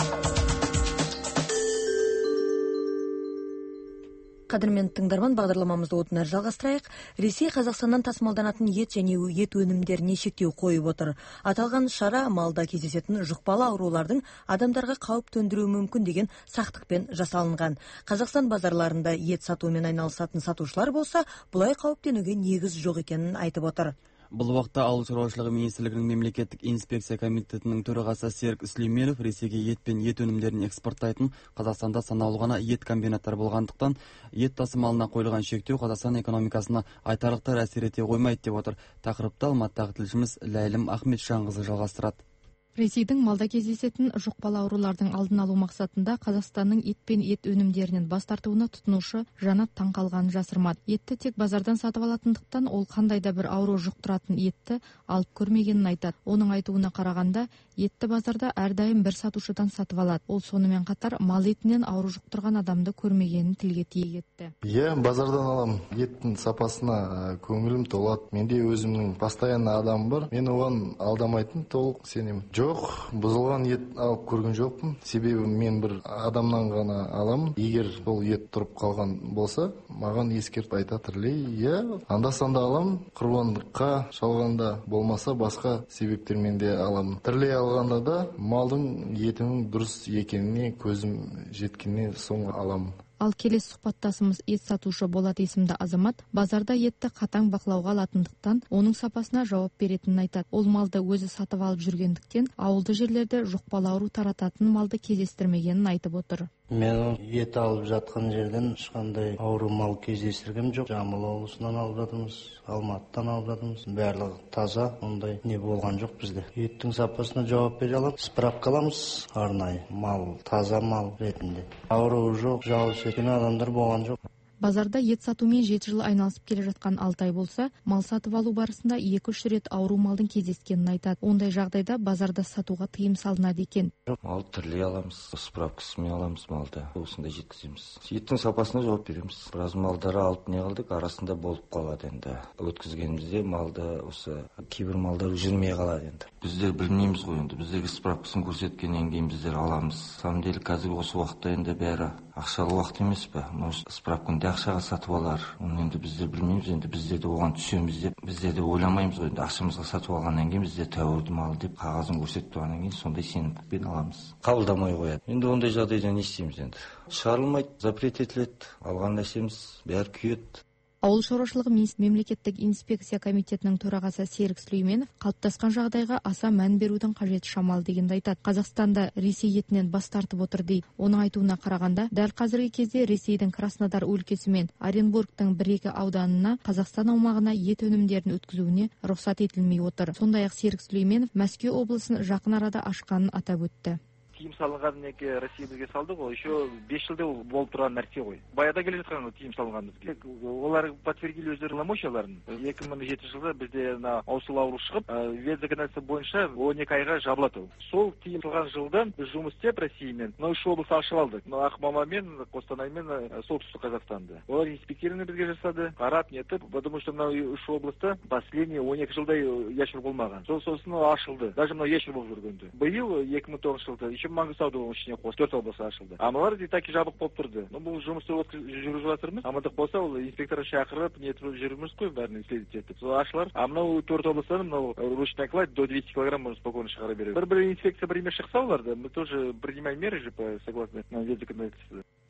Қадірмен тыңдарман, бағдарламамызды одан әрі жалғастырайық. Ресей Қазақстаннан тасымалданатын ет және ет өнімдеріне шектеу қойып отыр. Аталған шара малда кездесетін жұқпалы аурулардың адамдарға қауіп төндіруі мүмкін деген сақтықпен жасалынған. Қазақстан базарларында ет сатумен айналысатын сатушылар болса, бұлай қауіптенуге негіз жоқ екенін айтып отыр. Бұл уақытта Ауыл шаруашылығы министрлігінің мемлекеттік инспекция комитетінің төрағасы Серік Сүлейменов Ресейге ет пен ет өнімдерін экспорттайтын Қазақстанда санаулы ғана ет комбинаттар болғандықтан ет тасымалына қойылған шектеу Қазақстан экономикасына айтарлықтай әсер ете қоймайды деп отыр. Тақырыпты Алматыдағы тілшіміз Ләйлім Ахметжанқызы жалғастырады. Ресейдің малда кездесетін жұқпалы аурулардың алдын алу мақсатында Қазақстанның ет пен ет өнімдерінен бас тартуына тұтынушы Жанат таңқалғанын жасырмады. Етті тек базардан сатып алатындықтан ол қандай да бір ауру жұқтыратын етті алып көрмегенін айтады. Оның айтуына қарағанда, етті базарда әрдайым бір сатушыдан сатып алады. Ол сонымен қатар мал етінен ауру жұқтырған адамды көрмегенін тілге тиек етті. Базардан алам. Еттің сапасына көңілім толады. Менде өзімнің постоянный адамым бар. Мен оған алдамайтын, толық сенемін. Жоқ, бұзылған ет алып көрген жоқпын. Себебі мен бір адамнан ғана аламын. Егер бұл ет тұрып қалған болса, маған ескертіп айтатырлей. Анда-санда аламын. Құрбандыққа шалғанда болмаса басқа себептермен де аламын. Тірлей алғанда да малдың етінің дұрыс екеніне көзім жеткеніне соң аламын. Ал келесі сұхбаттасымыз ет сатушы Болат есімді азамат базарда етті қатаң бақылауға алатындықтан оның сапасына жауап беретінін айтады. Ол малды өзі сатып алып жүргендіктен ауылды жерлерде жұқпалы ауру тарататын малды кездестірмегенін айтып отыр. Мен ет алып жатқан жерден ешқандай ауру мал кездестіргем жоқ. Жамбыл облысынан алып жатырмыз, Алматыдан алып жатырмыз. Барлығы таза, ондай не болған жоқ бізде. Еттің сапасына жауап бере аламыз. Справка аламыз арнайы, мал таза мал ретінде. Ауру жоқ, жалғыз шеккен адамдар болған жоқ. Базарда ет сатумен 7 жыл айналысып келе жатқан Алтай болса, мал сатып алу барысында 2-3 рет ауру малдың кездескенін айтады. Ондай жағдайда базарда сатуға тыйым салынады екен. Мал тірлей аламыз, справкасымен аламыз малды, осында жеткіземіз. Еттің сапасына жауап береміз. Біраз малдары алып не қылдық, арасында болып қалады енді. Өткізгенімізде малды осы кейбір малдар жүрмей қалады енді. Біздер білмейміз ғой енді. Біздерге справкасын көрсеткеннен кейін біздер аламыз. Самом деле қазір осы уақытта енді бәрі ақшалы уақыт емес пе? Справканы ақшаға сатып алар. Оны енді біздер білмейміз, енді біздер де оған түсеміз деп, біздер де ойламаймыз ғой. Енді ақшамызға сатып алғаннан кейін біздер тәуірді мал деп қағазын көрсетіп тұрғаннан кейін сондай сенімдікпен аламыз. Қабылдамай қояды. Енді ондай жағдайда не істейміз енді? Шығарылмайды, запрет етіледі, алған нәрсеміз бәрі күйеді. Ауыл шаруашылығы мемлекеттік инспекция комитетінің төрағасы Серік Сүлейменов қалыптасқан жағдайға аса мән берудің қажеті шамалы дегенді айтады. Қазақстанда Ресей етінен бас тартып отыр дейді. Оның айтуына қарағанда, дәл қазіргі кезде Ресейдің Краснодар өлкесі мен Оренбургтың 1-2 ауданына Қазақстан аумағына ет өнімдерін өткізуіне рұқсат етілмей отыр. Сондай-ақ Серік Сүлейменов Мәскеу облысын жақын арада ашқанын атап өтті. Тиым салынған неке Россия бізге салды ғой, еще 5 жылда болып тұрған нәрсе ғой. Баяда келе жатқан тиым салынған бізге. Олар подтвердили өздерінің полномочияларын. 2007 жылда бізде аусыл ауру шығып, вет законодательство бойынша 12 айға жабылады. Сол тиым салған жылдан біз жұмыс істеп Россиямен, 3 облыс ашып алдық. Ақмола мен Қостанай мен солтүстік Қазақстанды. Олар инспектирование бізге жасады, қарап нетіп, потому что мына 3 облыста последние 12 жылдай яшур болмаған. Сосын ашылды. Даже мына яшур болып жүргенде. Биыл 2009 жылда Маңғыстаудың ішіне қосып 4 облысы ашылды. Амалар так жабық болып тұрды. Бұл жұмысты жүргізіп жатырмыз. Амандық болса, ол инспектор шақырып, нетіп жүрміз қой, бәрін исследовать етіп. Сол ашылар. А мынау 4 облыстан мынау ручной кладь до 200 килограмм можно спокойно шығара береді. Бір инспекция бір емес шықса оларды, мы тоже принимаем меры же по согласно законодательству.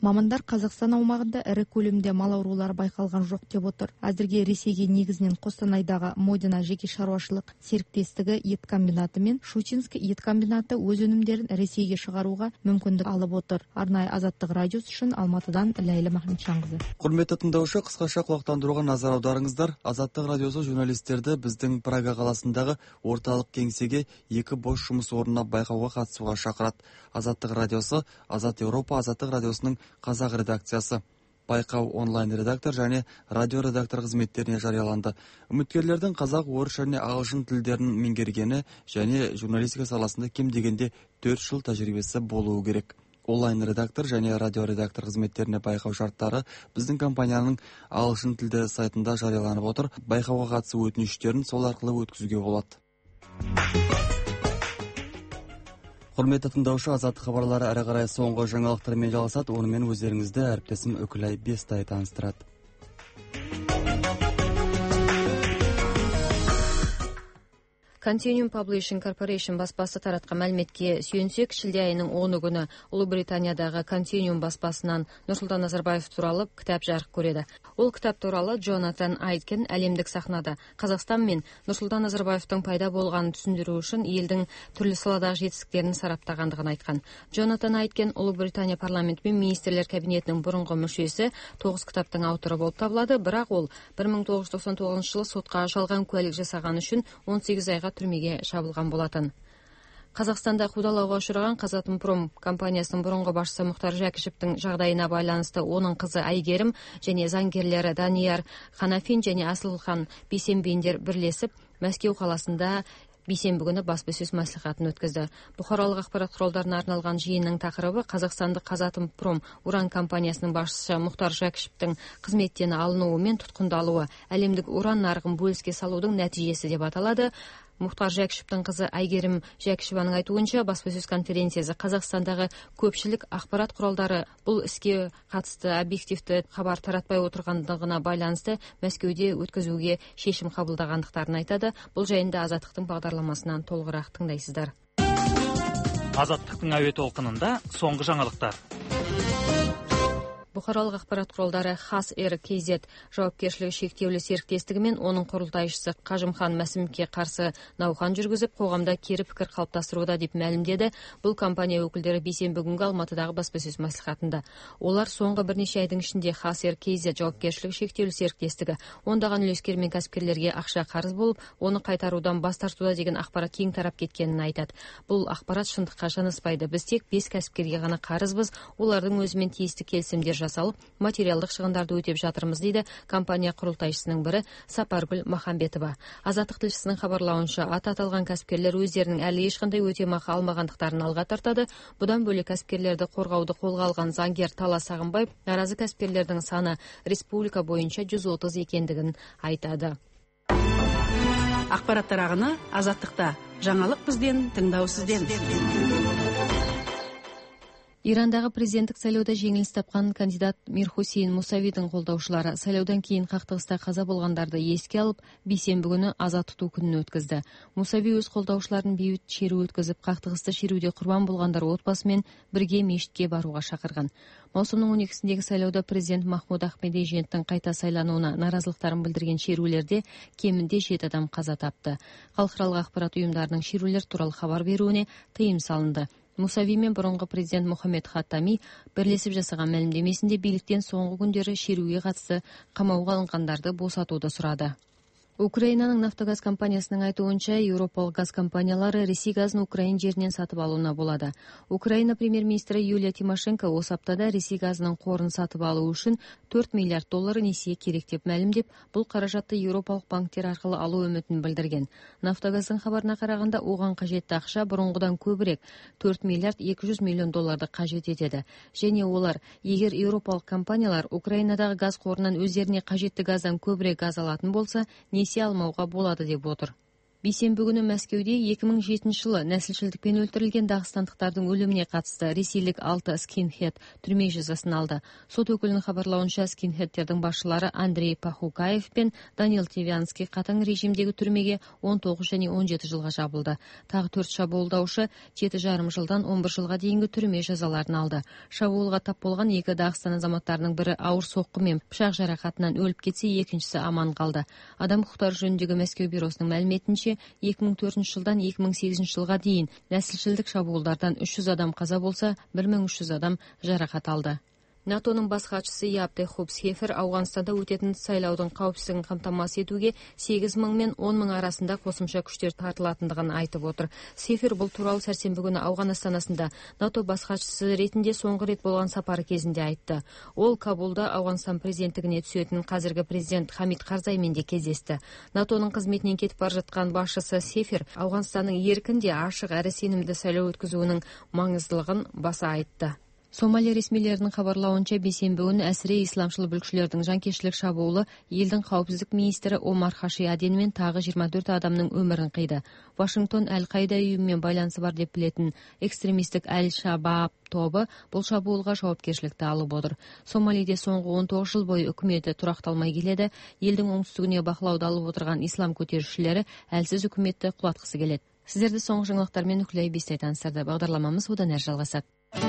Мамандар Қазақстан аумағында ірі көлемде мал аурулары байқалған жоқ деп отыр. Әзірге Ресейге негізінен Қостанайдағы Модина жеке шаруашылық серіктестігі ет комбинаты мен Шучинск ет комбинаты өз өнімдерін Ресейге шығаруға мүмкіндік алып отыр. Арнайы Азаттық радиосы үшін Алматыдан Ләйлі Махметжанқызы. Құрметті тыңдаушы, қысқаша құлақтандыруға назар аударыңыздар. Азаттық радиосы журналистерді біздің Прага қаласындағы орталық кеңсеге 2 бос жұмыс орнына байқауға қатысуға шақырады. Азаттық радиосы Азат Еуропа Азаттық радиосының қазақ редакциясы. Байқау онлайн редактор және радио редактор қызметтеріне жарияланды. Үміткерлердің қазақ, орыс және ағылшын тілдерін меңгергені және журналистика саласында кем дегенде 4 жыл тәжірибесі болуы керек. Онлайн редактор және радио редактор қызметтеріне байқау шарттары біздің компанияның ағылшын тілді сайтында жарияланып отыр. Байқауға қатысу өтініштерін сол арқылы өткізуге болады. Құрметті тыңдаушы, Азаттық хабарлары әрі қарай соңғы жаңалықтармен жалғасады. Онымен өздеріңізді әріптесім Үкілай Бестай таныстырады. Continuum Publishing Corporation баспасы таратқан мәліметке сүйенсек, шілде айының 10 күні Ұлыбританиядағы Continuum баспасынан Нұрсұлтан Назарбаев туралы кітап жарық көреді. Ол кітап туралы Джонатан Айткен әлемдік сахнада Қазақстан мен Нұрсұлтан Назарбаевтың пайда болғанын түсіндіру үшін елдің түрлі саладағы жетістіктерін сараптағандығын айтқан. Джонатан Айткен Ұлыбритания парламенті мен министрлер кабинетінің бұрынғы мүшесі, 9 кітаптың авторы болып табылады, бірақ ол 1999 жылы сотқа жалған куәлік жасаған үшін 18 айға түрмеге жабылған болатын. Қазақстанда қудалауға ұшыраған Қазатомпром компаниясының бұрынғы басшысы Мұхтар Жәкішевтің жағдайына байланысты оның қызы Айгерім және заңгерлері Данияр Ханафин және Асылхан Бейсенбендер бірлесіп Мәскеу қаласында бейсенбі күні баспасөз мәслихатын өткізді. Бұқаралық ақпарат құралдарына арналған жиынның тақырыбы Қазақстандық Қазатомпром уран компаниясының басшысы Мұхтар Жәкішевтің қызметтен алынуы мен тұтқындалуы, әлемдік уран нарығын бөліске салудың нәтижесі деп аталады. Мұхтар Жәкішевтің қызы Айгерім Жәкішеваның айтуынша, баспасөз конференциясы Қазақстандағы көпшілік ақпарат құралдары бұл іске қатысты объективті хабар таратпай отырғандығына байланысты Мәскеуде өткізуге шешім қабылдағандықтарын айтады. Бұл жайында Азаттықтың бағдарламасынан толығырақ тыңдайсыздар. Азаттықтың әуе толқынында соңғы жаңалықтар. Бұқаралық ақпарат құралдары Хас Эр KZ жауапкершілігі шектеулі серіктестігі мен оның құрылтайшысы Қажымхан Мәсімовке қарсы науқан жүргізіп, қоғамда кері пікір қалыптастыруда деп мәлімдеді. Бұл компания өкілдері бейсенбі күнгі Алматыдағы баспасөз мәслихатында. Олар соңғы бірнеше айдың ішінде Хас Эр KZ жауапкершілігі шектеулі серіктестігі ондаған үлескер мен кәсіпкерлерге ақша қарыз болып, оны қайтарудан бас тартуда деген ақпарат кең тарап кеткенін айтады. Бұл ақпарат шындыққа жанаспайды. Біз тек 5 кәсіпкерге ғана қарызбыз, олардың өзімен тиісті келісімдер жасалып, материалдық шығындарды өтеп жатырмыз, дейді компания құрылтайшысының бірі Сапаргүл Махамбетова. Азаттық тілшісінің хабарлауынша, аталған кәсіпкерлер өздерінің әлі ешқандай өтемақы алмағандықтарын алға тартады. Бұдан бөлек кәсіпкерлерді қорғауды қолға алған заңгер Талас Сағынбаев наразы кәсіпкерлердің саны республика бойынша 130 екендігін айтады. Ақпараттар ағыны Азаттықта. Жаңалық бізден, тыңдау сізден. Ирандағы президенттік сайлауда жеңіліс тапқан кандидат Мирхусейн Мусавидің қолдаушылары сайлаудан кейін қақтығыста қаза болғандарды еске алып, бейсенбі күні аза тұту күнін өткізді. Мусави өз қолдаушыларын бейбіт шеру өткізіп, қақтығысты шеруде құрбан болғандар отбасымен бірге мешітке баруға шақырған. Маусымның 12-сіндегі сайлауда президент Махмуд Ахмединежадтың қайта сайлануына наразылықтарын білдірген шерулерде кемінде 7 адам қаза тапты. Халықаралық ақпарат ұйымдарының шерулер туралы хабар беруіне тыйым салынды. Мусави мен бұрынғы президент Мухаммед Хаттами бірлесіп жасаған мәлімдемесінде биліктен соңғы күндері шеруге қатысты қамауға алынғандарды босатуды сұрады. Украинаның Нафтогаз компаниясының айтуынша, Еуропалық газ компаниялары Ресей газын Украин жерінен сатып алуына болады. Украина премьер-министрі Юлия Тимошенко осы аптада Ресей газының қорын сатып алу үшін 4 миллиард доллары несие керек деп мәлімдеп, бұл қаражатты Еуропалық банктер арқылы алу үмітін білдірген. Нафтогаздың хабарына қарағанда, оған қажетті ақша бұрынғыдан көбірек 4 миллиард 200 миллион долларды қажет етеді. Және олар, егер Еуропалық компаниялар Украинадағы газ қорынан өздеріне қажетті газдан көбірек газ алатын болса, несие алмауға болады деп отыр. Бейсенбі күні Мәскеуде 2007 жылы нәсілшілдікпен өлтірілген дағыстандықтардың өліміне қатысты ресейлік 6 скинхед түрме жазасын алды. Сот өкілінің хабарлауынша скинхедтердің басшылары Андрей Пахукаев пен Данил Тивянский қатаң режимдегі түрмеге 19 және 17 жылға жабылды. Тағы 4 шабуылдаушы 7,5 жылдан 11 жылға дейінгі түрме жазаларын алды. Шабуылға тап болған 2 Дағыстан азаматтарының бірі ауыр соққы мен пышақ жарақатынан өліп кетсе, екіншісі аман қалды. Адам құқықтары жөніндегі Мәскеу бюросының мәліметінше 2004 жылдан 2008 жылға дейін нәсілшілдік шабуылдардан 300 адам қаза болса, 1300 адам жарақат алды. НАТОның бас хатшысы Япте Хопсхефер Ауғанстанда өтетін сайлаудың қауіпсіздігін қамтамасыз етуге 8 мың мен 10 мың арасында қосымша күштер тартылатындығын айтып отыр. Сефер бұл туралы сәрсенбі күні Ауған астанасында НАТО бас хатшысы ретінде соңғы рет болған сапары кезінде айтты. Ол Кабулда Ауғанстан президенттігіне түсетін қазіргі президент Хамид Карзаймен де кездесті. НАТОның қызметінен кетіп бара жатқан басшысы Сефер Ауғанстанның еркін де ашық әрі сенімді сайлау өткізуінің маңыздылығын баса айтты. Сомали ресмилерінің хабарлауынша бейсенбі күні әсіре исламшыл бүлікшілердің жанкештілік шабуылы елдің қауіпсіздік министрі Омар Хаши Аден мен тағы 24 адамның өмірін қиды. Вашингтон Әл-Қайда ұйымымен байланысы бар деп білетін экстремистік Әл-Шабаб тобы бұл шабуылға жауапкершілікті алып отыр. Сомалиде соңғы 19 жыл бойы үкіметі тұрақталмай келеді. Елдің оңтүстігіне бақылауды алып отырған ислам көтерушілері әлсіз үкіметті құлатқысы келеді. Сіздерді соңғы жаңалықтармен Үкілай Бестай таныстырды. Бағдарламамыз одан әрі жалғасады.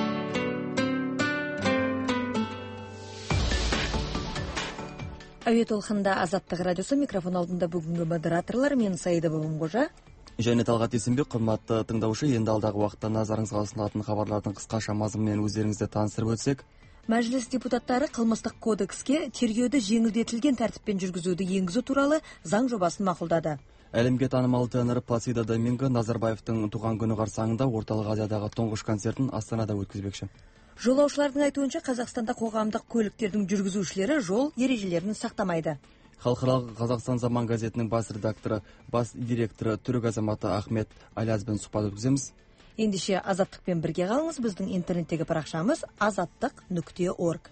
Әуе толқында Азаттық радиосы, микрофон алдында бүгінгі модераторлар, мен Саида Бабамқожа және Талғат Есенбек. Құрметті тыңдаушы, енді алдағы уақытта назарыңызға ұсынылатын хабарлардың қысқаша мазмұнымен өздеріңізді таныстырып өтсек. Мәжіліс депутаттары қылмыстық кодекске тергеуді жеңілдетілген тәртіппен жүргізуді енгізу туралы заң жобасын мақұлдады. Әлемге танымал тенор Пласидо Доминго Назарбаевтың туған күні қарсаңында Орталық Азиядағы тұңғыш концертін Астанада өткізбекші. Жолаушылардың айтуынша Қазақстанда қоғамдық көліктердің жүргізушілері жол ережелерін сақтамайды. Халықаралық Қазақстан заман газетінің бас редакторы, бас директоры түрік азаматы Ахмет Алязбен сұхбат өткіземіз. Ендеше Азаттықпен бірге қалыңыз. Біздің интернеттегі парақшамыз azаттық.org.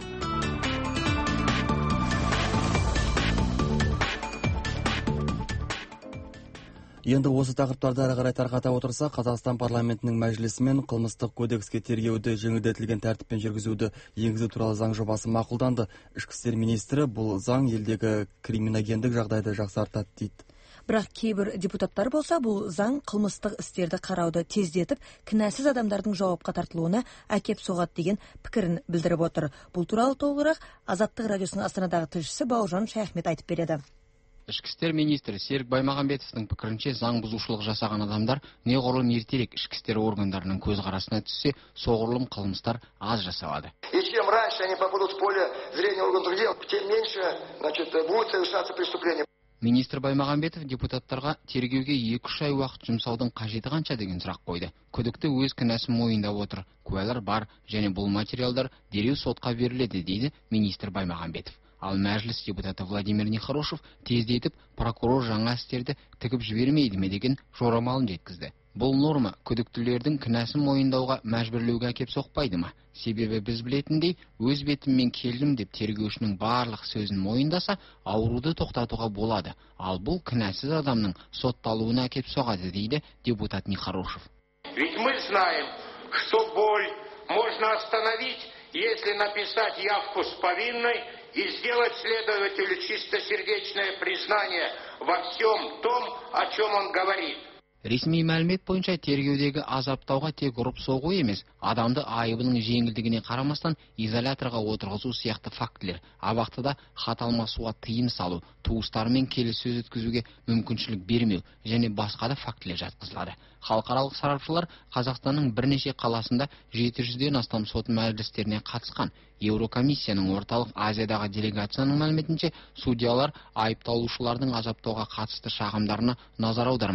Енді осы тақырыптарды әрі қарай тарқата отырса, Қазақстан парламентінің мәжілісімен қылмыстық кодекске тергеуді жеңілдетілген тәртіппен жүргізуді енгізу туралы заң жобасы мақұлданды. Ішкі істер министрі бұл заң елдегі криминогендік жағдайды жақсартады дейді. Бірақ кейбір депутаттар болса, бұл заң қылмыстық істерді қарауды тездетіп, кінәсіз адамдардың жауапқа тартылуына әкеп соғады деген пікірін білдіріп отыр. Бұл туралы толығырақ Азаттық радиосының Астанадағы тілшісі Бауыржан Шаяхмет айтып береді. Ішкі істер министрі Серік Баймағамбетовтің пікірінше, заң бұзушылық жасаған адамдар неғұрлым ертерек ішкі істер органдарының көзқарасына түссе, соғұрлым қылмыстар аз жасалады. И чем раньше они попадут в поле зрения органов дел, тем меньше, будет совершаться преступление. Министр Баймағамбетов депутаттарға тергеуге 2-3 ай уақыт жұмсаудың қажеті қанша деген сұрақ қойды. Күдікті өз кінәсін мойындап отыр. Куәлар бар және бұл материалдар дереу сотқа беріледі, дейді министр Баймағамбетов. Ал мәжіліс депутаты Владимир Нехорошев тездетіп прокурор жаңа істерді тігіп жібермейді ме деген жорамалын жеткізді. Бұл норма күдіктілердің кінәсін мойындауға мәжбүрлеуге әкеп соқпайды ма? Себебі біз білетіндей, өз бетіммен келдім деп тергеушінің барлық сөзін мойындаса, ауруды тоқтатуға болады. Ал бұл кінәсіз адамның сотталуына әкеп соғады, дейді депутат Нехорошев. Ведь мы знаем, что боль можно остановить, если написать явку с повинной и сделать следователю чистосердечное признание во всем том, о чем он говорит. Ресми мәлімет бойынша тергеудегі азаптауға тек ұрып соғу емес, адамды айыбының жеңілдігіне қарамастан изоляторға отырғызу сияқты фактілер, абақтыда хат алмасуға тыйым салу, туыстарымен келіссөз өткізуге мүмкіншілік бермеу және басқа да фактілер жатқызылады. Халықаралық сарапшылар Қазақстанның бірнеше қаласында 700-ден астам сот мәжілістеріне қатысқан. Еурокомиссияның орталық Азиядағы делегацияның мәліметінше, судьялар айыпталушылардың азаптауға қатысты шағымдарына назар аудармайды.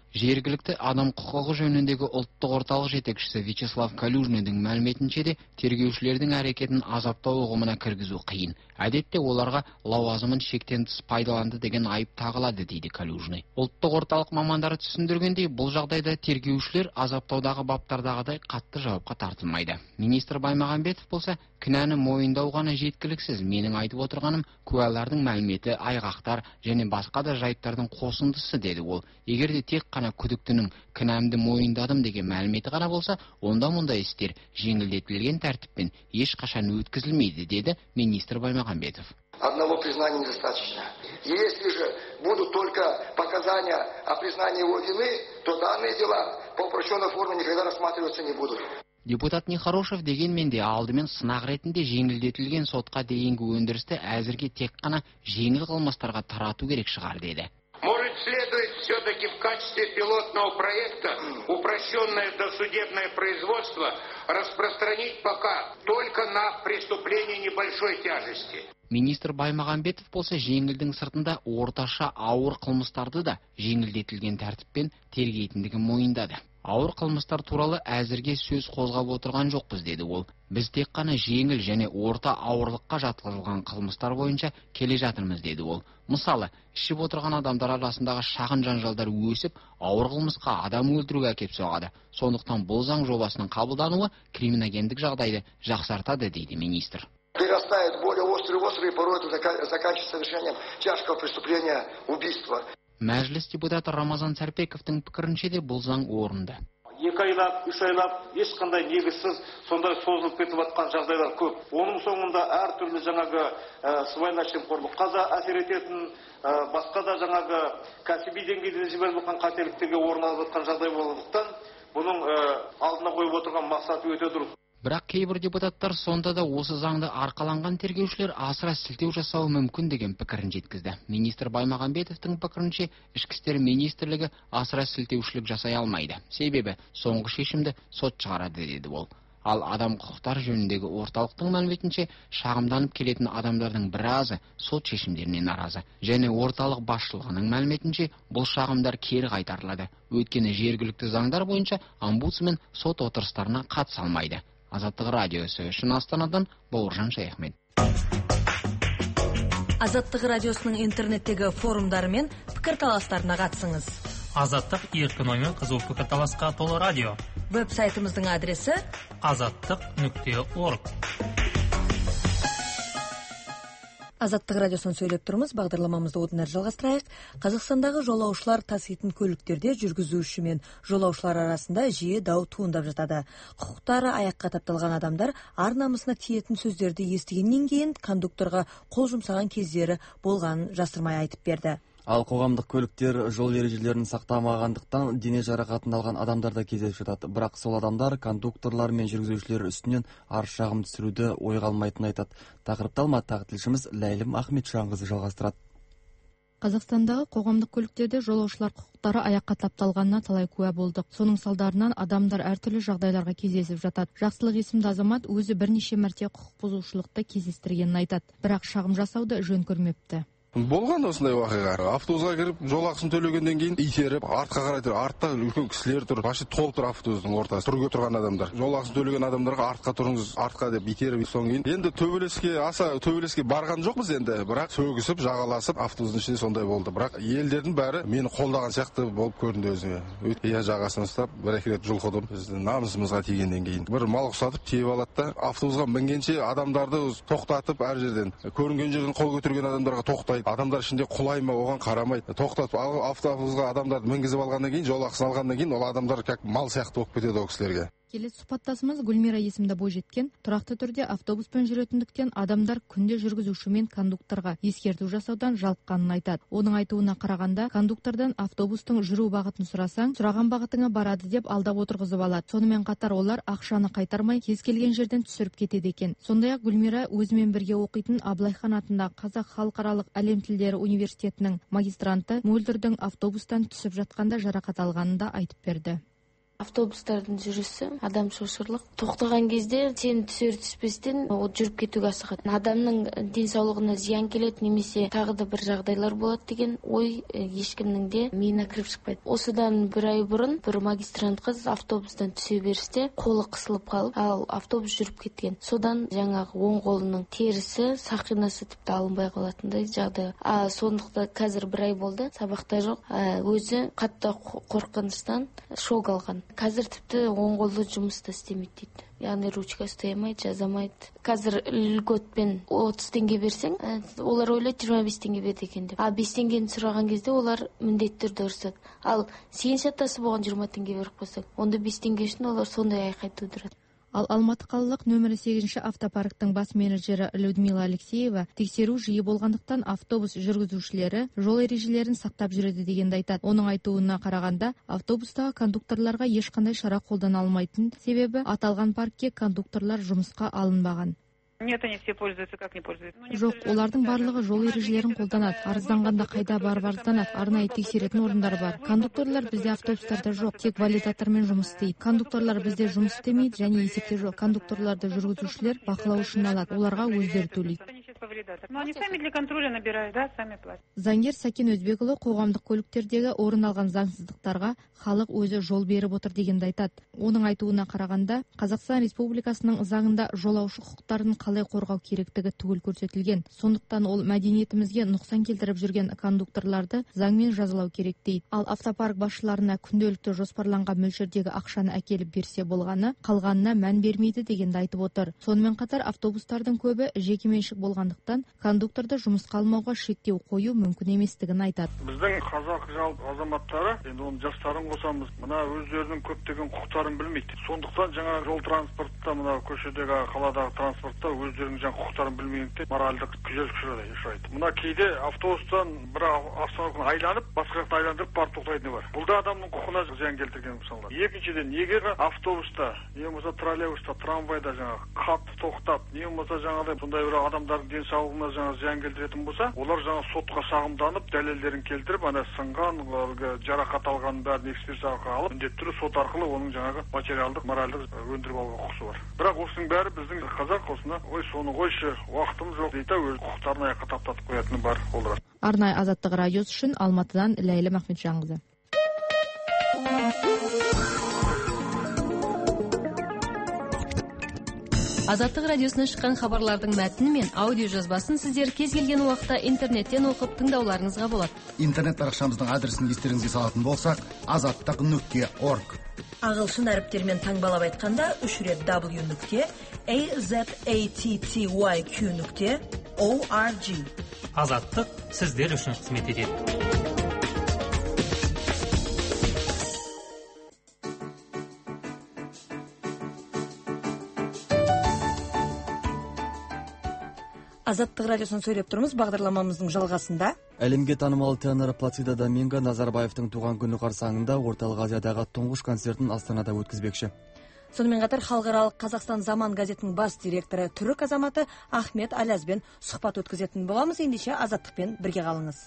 Жергілікті адам құқығы жөніндегі ұлттық орталық жетекшісі Вячеслав Калюжныйдың мәліметінше де тергеушілердің әрекетін азаптау ұғымына кіргізу қиын. Әдетте оларға лауазымын шектен тыс пайдаланды деген айып тағылады, дейді Калюжный. Ұлттық орталық мамандары түсіндіргендей, бұл жағдайда тергеушілер азаптаудағы баптардағыдай қатты жауапқа тартылмайды. Министр Баймағамбетов болса, кінәні мойындау ғана жеткіліксіз. Менің айтып отырғаным куәлардың мәліметі, айғақтар және басқа да жайттардың қосындысы, деді ол. Егер де тек қана күдіктінің кінәмді мойындадым деген мәліметі ғана болса, онда мұндай істер жеңілдетілген тәртіппен ешқашан өткізілмейді, деді министр Баймағамбетов. Одного признания недостаточно. Если же будут только показания о признании его вины, то данные дела по упрощенной форме никогда рассматриваться не будут. Депутат Нехорошев дегенмен де алдымен сынақ ретінде жеңілдетілген сотқа дейінгі өндірісті әзірге тек қана жеңіл қылмыстарға тарату керек шығар, деді. Может, следует все-таки в качестве пилотного проекта упрощенное досудебное производство распространить пока только на преступления небольшой тяжести. Министр Баймағамбетов болса жеңілдің сыртында орташа ауыр қылмыстарды да жеңілдетілген тәртіппен тергейтіндігін мойындады. Ауыр қылмыстар туралы әзірге сөз қозғап отырған жоқпыз, деді ол. Біз тек қана жеңіл және орта ауырлыққа жатқызылған қылмыстар бойынша келе жатырмыз, деді ол. Мысалы, ішіп отырған адамдар арасындағы шағын жанжалдар өсіп, ауыр қылмысқа адам өлтіруге әкеп соғады. Сондықтан бұл заң жобасының қабылдануы криминогендік жағдайды жақсартады, дейді министр. Перерастает более острый, порой это заканчивается совершением тяжкого преступления, убийства. Мәжіліс депутаты Рамазан Сәрпековтың пікірінше де бұл заң орынды. 2 айлап, 3 айлап, ешқандай негізсіз сондай созылып кетіп жатқан жағдайлар көп. Оның соңында әртүрлі жаңағы сыбайлас жемқорлыққа да әсер ететін, басқа да жаңағы кәсіби деңгейде жіберіп жатқан қателіктерге орын алып жатқан жағдай болғандықтан, бұның алдына қойып отырған мақсаты өте дұрыс. Бірақ кейбір депутаттар сонда да осы заңды арқаланған тергеушілер асыра сілтеу жасауы мүмкін деген пікірін жеткізді. Министр Баймағамбетовтың пікірінше, ішкі істер министрлігі асыра сілтеушілік жасай алмайды. Себебі соңғы шешімді сот шығарады, деді ол. Ал адам құқықтар жөніндегі орталықтың мәліметінше, шағымданып келетін адамдардың біразы сот шешімдеріне наразы. Және орталық басшылығының мәліметінше, бұл шағымдар кері қайтарылады. Өйткені жергілікті заңдар бойынша омбудсмен сот отырыстарына қатыса алмайды. Азаттық радиосы үшін Астанадан Бауыржан Шаяхмет. Азаттық радиосының интернеттегі форумдары мен пікірталастарына қатысыңыз. Азаттық еркін оймен қызу пікірталасқа толы радио. Веб-сайтымыздың адресі azаттық.org. Азаттық радиосын сөйлеп тұрмыз, бағдарламамызды одан әрі жалғастырайық. Қазақстандағы жолаушылар таситын көліктерде жүргізуші мен жолаушылар арасында жиі дау туындап жатады. Құқықтары аяққа тапталған адамдар ар-намысына тиетін сөздерді естігеннен кейін кондукторға қол жұмсаған кездері болғанын жасырмай айтып берді. Ал қоғамдық көліктер жол ережелерін сақтамағандықтан дене жарақатын алған адамдар да кездесіп жатады. Бірақ сол адамдар кондукторлар мен жүргізушілер үстінен арыз-шағым түсіруді ойға алмайтынын айтады. Тақырыпты Алматыдағы тілшіміз Ләйлім Ахметжанқызы жалғастырады. Қазақстандағы қоғамдық көліктерде жолаушылар құқықтары аяққа тапталғанына талай куә болдық. Соның салдарынан адамдар әртүрлі жағдайларға кездесіп жатады. Жақсылық есімді азамат өзі бірнеше мәрте құқық бұзушылықты кездестіргенін айтады. Бірақ шағым жасауды жөн көрмепті. Болған осындай уақиға. Автобусқа кіріп, жол ақысын төлегеннен кейін итеріп, артқа қарай тұр. Артта үлкен кісілер тұр. Вообще толып тұр автобустың ортасы. Түрге тұрған адамдар. Жол ақысын төлеген адамдарға артқа тұрыңыз, артқа деп итеріп, соң кейін. Енді төбелеске барған жоқпыз енді. Бірақ сөгісіп, жағаласып, автобустың ішінде сондай болды. Бірақ елдердің бәрі мені қолдаған сияқты болып көрінді өзіме. Иә, жағасын ұстап, бір-екі рет жұлқыдым. Біздің намысымызға тигеннен кейін. Бір мал ұстатып, тиеп алады да, автобусқа мінгенше адамдарды тоқтатып, әр жерден көрінген жерден қол көтерген адамдарға тоқтайды. Адамдар ішінде құлай ма, оған қарамайды. Тоқтатып автобусқа адамдарды мінгізіп алғаннан кейін, жол ақысын алғаннан кейін, ол адамдар как мал сияқты болып кетеді ол кісілерге. Келесі сұхбаттасымыз Гүлмира есімді бойжеткен тұрақты түрде автобуспен жүретіндіктен адамдар күнде жүргізуші мен кондукторға ескерту жасаудан жалыққанын айтады. Оның айтуына қарағанда, кондуктордан автобустың жүру бағытын сұрасаң, сұраған бағытыңа барады деп алдап отырғызып алады. Сонымен қатар олар ақшаны қайтармай кез келген жерден түсіріп кетеді екен. Сондай-ақ Гүлмира өзімен бірге оқитын Абылайхан атындағы Қазақ халықаралық әлем тілдері университетінің магистранты мөлдірдің автобустан түсіп жатқанда жарақат алғанын да айтып берді. Автобустардың жүрісі адам шошырлық. Тоқтаған кезде сен түсер түспестен жүріп кетуге асығады. Адамның денсаулығына зиян келеді, немесе тағы да бір жағдайлар болады деген ой ешкімнің де миына кіріп шықпайды. Осыдан бір ай бұрын бір магистрант қыз автобустан түсе берісте қолы қысылып қалып, ал автобус жүріп кеткен. Содан жаңағы оң қолының терісі, сақинасы тіпті алынбай қалатындай жағдай. Сондықтан қазір бір ай болды, сабақта жоқ. Өзі қатты қорқыныштан шок алған. Қазір тіпті оң қолы жұмыста істемейді дейді. Яғни ручка ұстай алмайды, жазамайды. Қазір льготпен 30 теңге берсең, олар ойлайды 25 теңге берді екен деп. 5 теңгені сұраған кезде олар міндетті түрде ұрысады. Ал сен шатасы болған 20 теңге беріп қойсаң, онда 5 теңге үшін олар сондай айқай тудырады. Ал Алматы қалалық нөмірі 8-ші автопарктың бас менеджері Людмила Алексеева тексеру жиі болғандықтан автобус жүргізушілері жол ережелерін сақтап жүреді дегенді айтады. Оның айтуына қарағанда, автобустағы кондукторларға ешқандай шара қолдана алмайтын, себебі аталған паркке кондукторлар жұмысқа алынбаған. Нет, они все пользуются, как не пользуются. Жоқ, олардың барлығы жол ережелерін қолданады. Арызданғанда қайда барып арызданады. Арнайы тексеретін орындар бар. Кондукторлар бізде автобустарда жоқ, тек валидатормен жұмыс істейді. Кондукторлар бізде жұмыс істемейді және есепте жоқ. Кондукторларды жүргізушілер бақылау үшін алады. Оларға өздері төлейді. Но они сами для контроля набирают, да, сами платят. Заңгер Сакен Өзбекұлы қоғамдық көліктердегі орын алған заңсыздықтарға халық өзі жол беріп отыр дегенді айтады. Оның айтуына қарағанда, Қазақстан Республикасының заңында жолаушы құқықтарын қалай қорғау керектігі түгел көрсетілген. Сондықтан ол мәдениетімізге нұқсан келтіріп жүрген кондукторларды заңмен жазалау керек дейді. Ал автопарк басшыларына күнделікті жоспарланған мөлшердегі ақшаны әкеліп берсе болғаны, қалғанына мән бермейді дегенді айтып отыр. Сонымен қатар автобустардың көбі жекеменшік болғандықтан кондукторды жұмысқа алмауға шектеу қою мүмкін еместігін айтады. Біздің қазақ азаматтары, енді оның жастарын қосамыз, мына өздерінің көптеген құқықтарын білмейді. Сондықтан жаңа жол транспортта, мына көшедегі қаладағы транспортта өздерінің жаңа құқықтарын білмегендіктен моральдық күйзеліске ұшырайды. Мына кейде автобустан бір автомобиль айланып, басқа жаққа айландырып барып тоқтайтыны бар. Бұл да адамның құқығына зиян келтірген мысалдар. Екіншіден, неге автобуста, не болмаса троллейбуста, трамвайда жаңағы қатты тоқтап, не болмаса жаңағыдай сондай бір адамдардың денсаулығына жаңа зиян келтіретін болса, олар жаңа сотқа шағымданып, дәлелдерін келтіріп, ана сынған, жарақат алғанның бәрін экспертизаға алып, міндетті түрде сот арқылы оның жаңағы материалдық, моральдық өндіріп алуға құқысы бар. Бірақ осының бәрі біздің қазақ осына, ой, соны қойшы, уақытым жоқ дейді, өз құқықтарын аяққа таптатып қоятыны бар олар. Арнайы Азаттық радиосы үшін Алматыдан Ләйлә Махметжанқызы. Азаттық радиосына шыққан хабарлардың мәтіні мен аудио жазбасын сіздер кез келген уақытта интернеттен оқып тыңдауларыңызға болады. Интернет парақшамыздың адресін естеріңізге салатын болсақ, azаттық.org. Ағылшын әріптермен таңбалап айтқанда 3 рет w.azattyq.org. Азаттық сіздер үшін қызмет етеді. Азаттық радиосын сөйлеп тұрмыз, бағдарламамыздың жалғасында. Әлемге танымал тенор Плацида Доминго Назарбаевтың туған күні қарсаңында Орталық Азиядағы тұңғыш концертін Астанада өткізбекші. Сонымен қатар халықаралық Қазақстан Заман газетінің бас директоры түрік азаматы Ахмет Алязбен сұхбат өткізетін боламыз. Ендеше Азаттықпен бірге қалыңыз.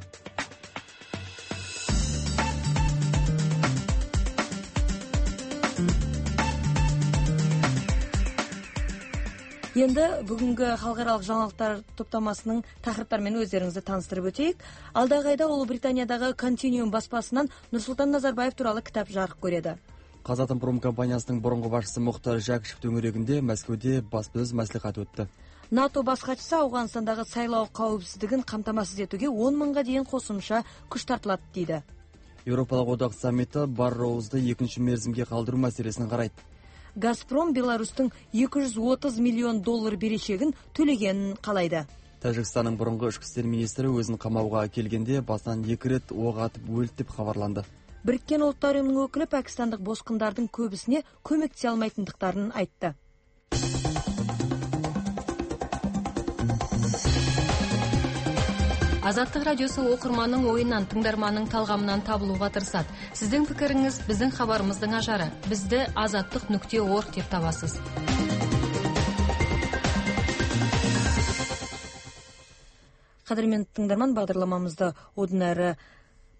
Енді бүгінгі халықаралық жаңалықтар топтамасының тақырыптарымен өздеріңізді таныстырып өтейік. Алдағы айда Ұлыбританиядағы Continuum баспасынан Нұрсұлтан Назарбаев туралы кітап жарық көреді. Қазатомпром компаниясының бұрынғы басшысы Мұхтар Жәкішев төңірегінде Мәскеуде баспасөз мәслихат өтті. НАТО бас хатшысы Ауғанстандағы сайлау қауіпсіздігін қамтамасыз етуге 10 мыңға дейін қосымша күш тартылады дейді. Еуропалық одақ саммиті Барроузды екінші мерзімге қалдыру мәселесін қарайды. Газпром Беларусьтың 230 миллион доллар берешегін төлегенін қалайды. Тәжікстанның бұрынғы ішкі істер министрі өзін қамауға келгенде басынан 2 рет оқ атып өлді деп хабарланды. Біріккен ұлттар ұйымының өкілі пәкістандық босқындардың көбісіне көмектесе алмайтындықтарын айтты. Азаттық радиосы оқырманның ойынан, тыңдарманның талғамынан табылуға тырысады. Сіздің пікіріңіз біздің хабарымыздың ажары. Бізді azаттық.org деп табасыз. Қадірмен тыңдарман, бағдарламамызды одан әрі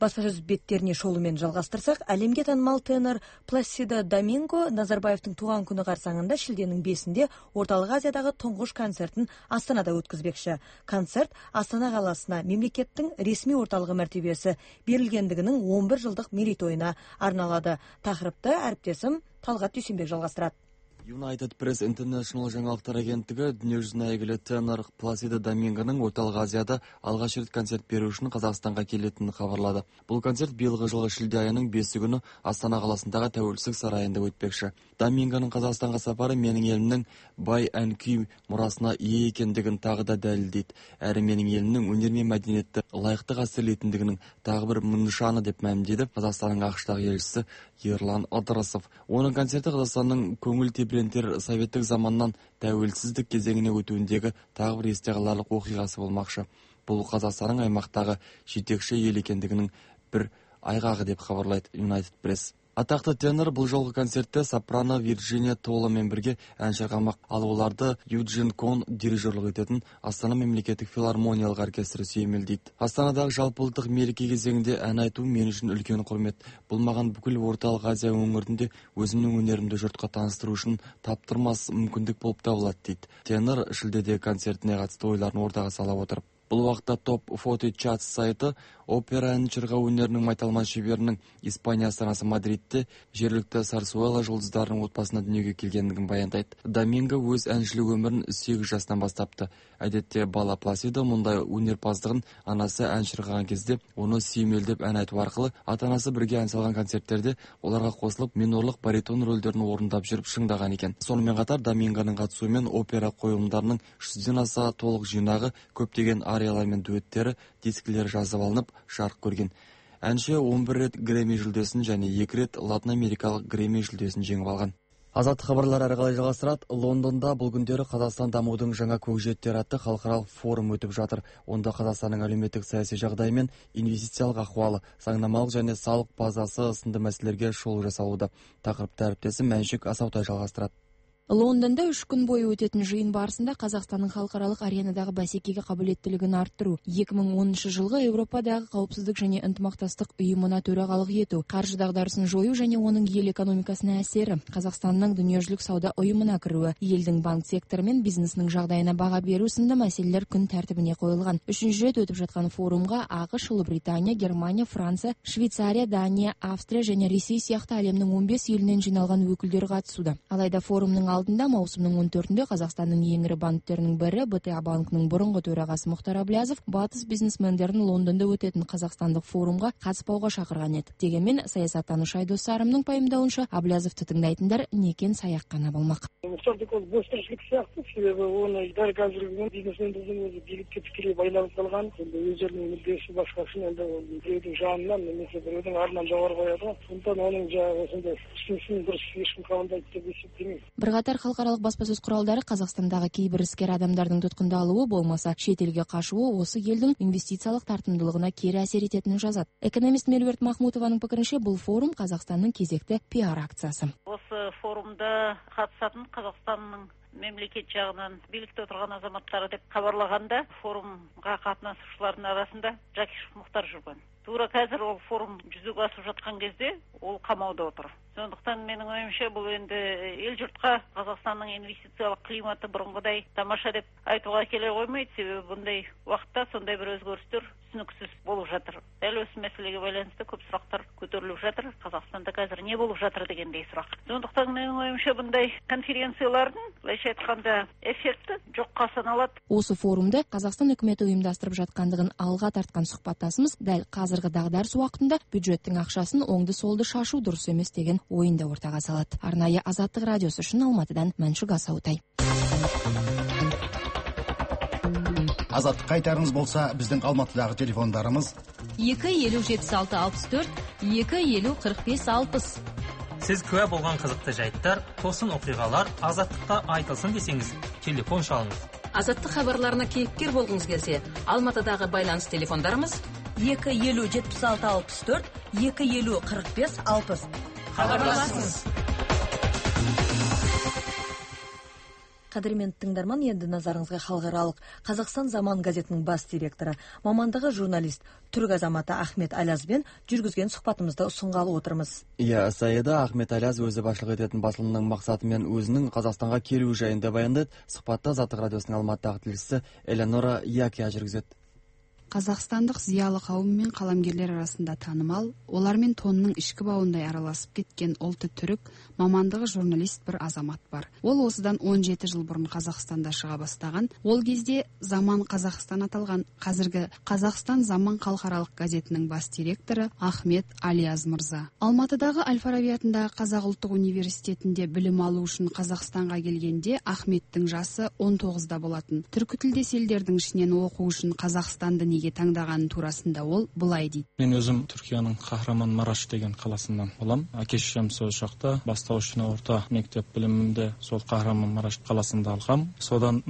Баспасөз беттеріне шолумен жалғастырсақ, әлемге танымал тенор Пласидо Доминго Назарбаевтың туған күні қарсаңында шілденің 5-інде Орталық Азиядағы тұңғыш концертін Астанада өткізбекші. Концерт Астана қаласына мемлекеттің ресми орталығы мәртебесі берілгендігінің 11 жылдық мерейтойына арналады. Тақырыпты әріптесім Талғат Дүйсенбек жалғастырады. United Press International жаңалықтар агенттігі дүниежүзіне әйгілі тенор Пласидо Домингоның Орталық Азияда алғаш рет концерт беру үшін Қазақстанға келетінін хабарлады. Бұл концерт биылғы жылғы шілде айының 5 күні Астана қаласындағы Тәуелсіздік сарайында өтпекші. Домингоның Қазақстанға сапары менің елімнің бай ән күй мұрасына ие екендігін тағы да дәлелдейді. Әрі менің елімнің өнер мен мәдениетті лайықты қастерлейтіндігінің тағы бір нышаны деп мәлімдеді Қазақстанның ақш-тағы елшісі Ерлан Ыдырысов. Оның концерті Қазақстанның көңіл тебірентер советтік заманнан тәуелсіздік кезеңіне өтуіндегі тағы бір есте қаларлық оқиғасы болмақшы. Бұл Қазақстанның аймақтағы жетекші ел екендігінің бір айғағы деп хабарлайды United Press. Атақты тенор бұл жолғы концертте сопрано Вирджиния Толомен бірге ән шырқамақ, ал оларды Юджин Кон дирижерлік ететін Астана мемлекеттік филармониялық оркестрі сүйемелдейді. Астанадағы жалпыұлттық мереке кезеңінде ән айту мен үшін үлкен құрмет. Бұл маған бүкіл Орталық Азия өңірінде өзімнің өнерімді жұртқа таныстыру үшін таптырмас мүмкіндік болып табылады дейді. Тенор шілдеде концертіне қатысты ойларын ортаға сала отырып. Бұл уақытта топ фото чат сайты опера ән шырқау өнерінің майталман шеберінің Испания астанасы Мадридте жергілікті Сарсуэла жұлдыздарының отбасына дүниеге келгендігін баяндайды. Доминго өз әншілік өмірін 8 жасынан бастапты. Әдетте бала Пласидо мұндай өнерпаздығын анасы ән шырқаған кезде оны сүйемелдеп ән айту арқылы ата-анасы бірге ән салған концерттерде оларға қосылып минорлық баритон рөлдерін орындап жүріп шыңдаған екен. Сонымен қатар Домингоның қатысуымен опера қойылымдарының 100-ден аса толық жинағы, көптеген ариялар мен дуэттері, дискілер жазып алынып жарық көрген. Әнші 11 рет Грэмми жүлдесін және 2 рет Латын Америкалық Грэмми жүлдесін жеңіп алған. Азаттық хабарлар әрі қарай жалғастырады. Лондонда бұл күндері Қазақстан дамудың жаңа көкжиектері атты халықаралық форум өтіп жатыр. Онда Қазақстанның әлеуметтік саяси жағдайы мен инвестициялық ахуалы, заңнамалық және салық базасы сынды мәселелерге шолу жасалуда. Тақырыпты әріптесім Мәншік Асаутай жалғастырады. Лондонда 3 күн бойы өтетін жиын барысында Қазақстанның халықаралық аренадағы бәсекеге қабілеттілігін арттыру, 2010 жылғы Еуропадағы қауіпсіздік және ынтымақтастық ұйымына төрағалық ету, қаржы дағдарысын жою және оның ел экономикасына әсері, Қазақстанның дүниежүзілік сауда ұйымына кіруі, елдің банк секторы мен бизнесінің жағдайына баға беру сынды мәселелер күн тәртібіне қойылған. 3-ші рет өтіп жатқан форумға ақш, Ұлыбритания, Германия, Франция, Швейцария, Дания, Австрия және Ресей сияқты әлемнің 15 елінен жиналған өкілдер қатысуда. Алайда форумның алдында маусымның 14-інде Қазақстанның ең ірі банктерінің бірі БТА банкының бұрынғы төрағасы Мұхтар Әблязов батыс бизнесмендерін Лондонда өтетін қазақстандық форумға қатыспауға шақырған еді. Дегенмен саясаттанушы Айдос Сарымның пайымдауынша Әблязовты тыңдайтындар некен саяқ қана болмақ. Мұхтардікі бос тіршілік сияқты, себебі оны дәл қазіргі бизнесмендердің өзі билікке тікелей байланып қалған, өздерінің мүддесі басқасын енді біреудің жанынан немесе біреудің артынан жоғары қояды. Сондықтан оның жаңағы осындай ұсынысын дұрыс ешкім қабылдайды деп есептемеймін. Бірқатар халықаралық баспасөз құралдары Қазақстандағы кейбір іскер адамдардың тұтқындалуы болмаса шетелге қашуы осы елдің инвестициялық тартымдылығына кері әсер ететінін жазады. Экономист Меруерт Махмутованың пікірінше, бұл форум Қазақстанның кезекті пиар акциясы. Осы форумда қатысатын Қазақстанның мемлекет жағынан билікте отырған азаматтары деп хабарлағанда форумға қатынасушылардың арасында Жакишев Мұхтар жүрген. Тура қазір ол форум жүзеге асып жатқан кезде ол қамауда отыр. Сондықтан менің ойымша бұл енді ел жұртқа Қазақстанның инвестициялық климаты бұрынғыдай тамаша деп айтуға келе қоймайды, себебі бұндай уақытта сондай бір өзгерістер түсініксіз болып жатыр. Дәл осы мәселеге байланысты көп сұрақтар көтеріліп жатыр. Қазақстанда қазір не болып жатыр дегендей сұрақ. Сондықтан менің ойымша бұндай конференциялардың, былайша айтқанда, эффекті жоққа саналады. Осы форумда Қазақстан үкіметі ұйымдастырып жатқандығын алға тартқан сұхбаттасымыз дәл қазіргі дағдарыс уақытында бюджеттің ақшасын оңды-солды шашу дұрыс емес деген ойында ортаға салады. Арнайы Азаттық радиосы үшін Алматыдан Мәншік Асаутай. Азаттық қайтарыңыз болса, біздің Алматыдағы телефондарымыз 2-50-76-64, 2-50-45-60. Сіз куә болған қызықты жайттар, тосын оқиғалар Азаттықта айтылсын десеңіз, телефон шалыңыз. Азаттық хабарларына кейіпкер болғыңыз келсе, Алматыдағы байланыс телефондарымыз 2-50-76-64, 2-50-45-60. Хабарласыңыз. Қадірменді тыңдарман, енді назарыңызға халықаралық Қазақстан Заман газетінің бас директоры, мамандығы журналист, түрік азаматы Ахмет Алязбен жүргізген сұхбатымызды ұсынғалы отырмыз. Саида Ахмет Аляз өзі басшылық ететін басылымның мақсаты мен өзінің Қазақстанға келуі жайында баяндайды. Сұхбатта Азаттық радиосының Алматыдағы тілшісі Элеонора Якия жүргізеді. Қазақстандық зиялы қауым мен қаламгерлер арасында танымал, олармен тонның ішкі бауындай араласып кеткен ұлты түрік, мамандығы журналист бір азамат бар. Ол осыдан 17 жыл бұрын Қазақстанда шыға бастаған. Ол кезде Заман Қазақстан аталған қазіргі Қазақстан Заман халықаралық газетінің бас директоры Ахмет Алияз мырза. Алматыдағы Әл-Фараби атындағы Қазақ ұлттық университетінде білім алу үшін Қазақстанға келгенде Ахметтің жасы 19-да болатын. Түркі тілдес елдердің ішінен оқу үшін Қазақстанды неге таңдаған турасында ол былай дейді. Мен өзім Түркияның Kahramanmaraş деген қаласынан болам. Әке-шешем сол жақта бастауыш орта мектеп білімімді сол Kahramanmaraş қаласында алғам. Содан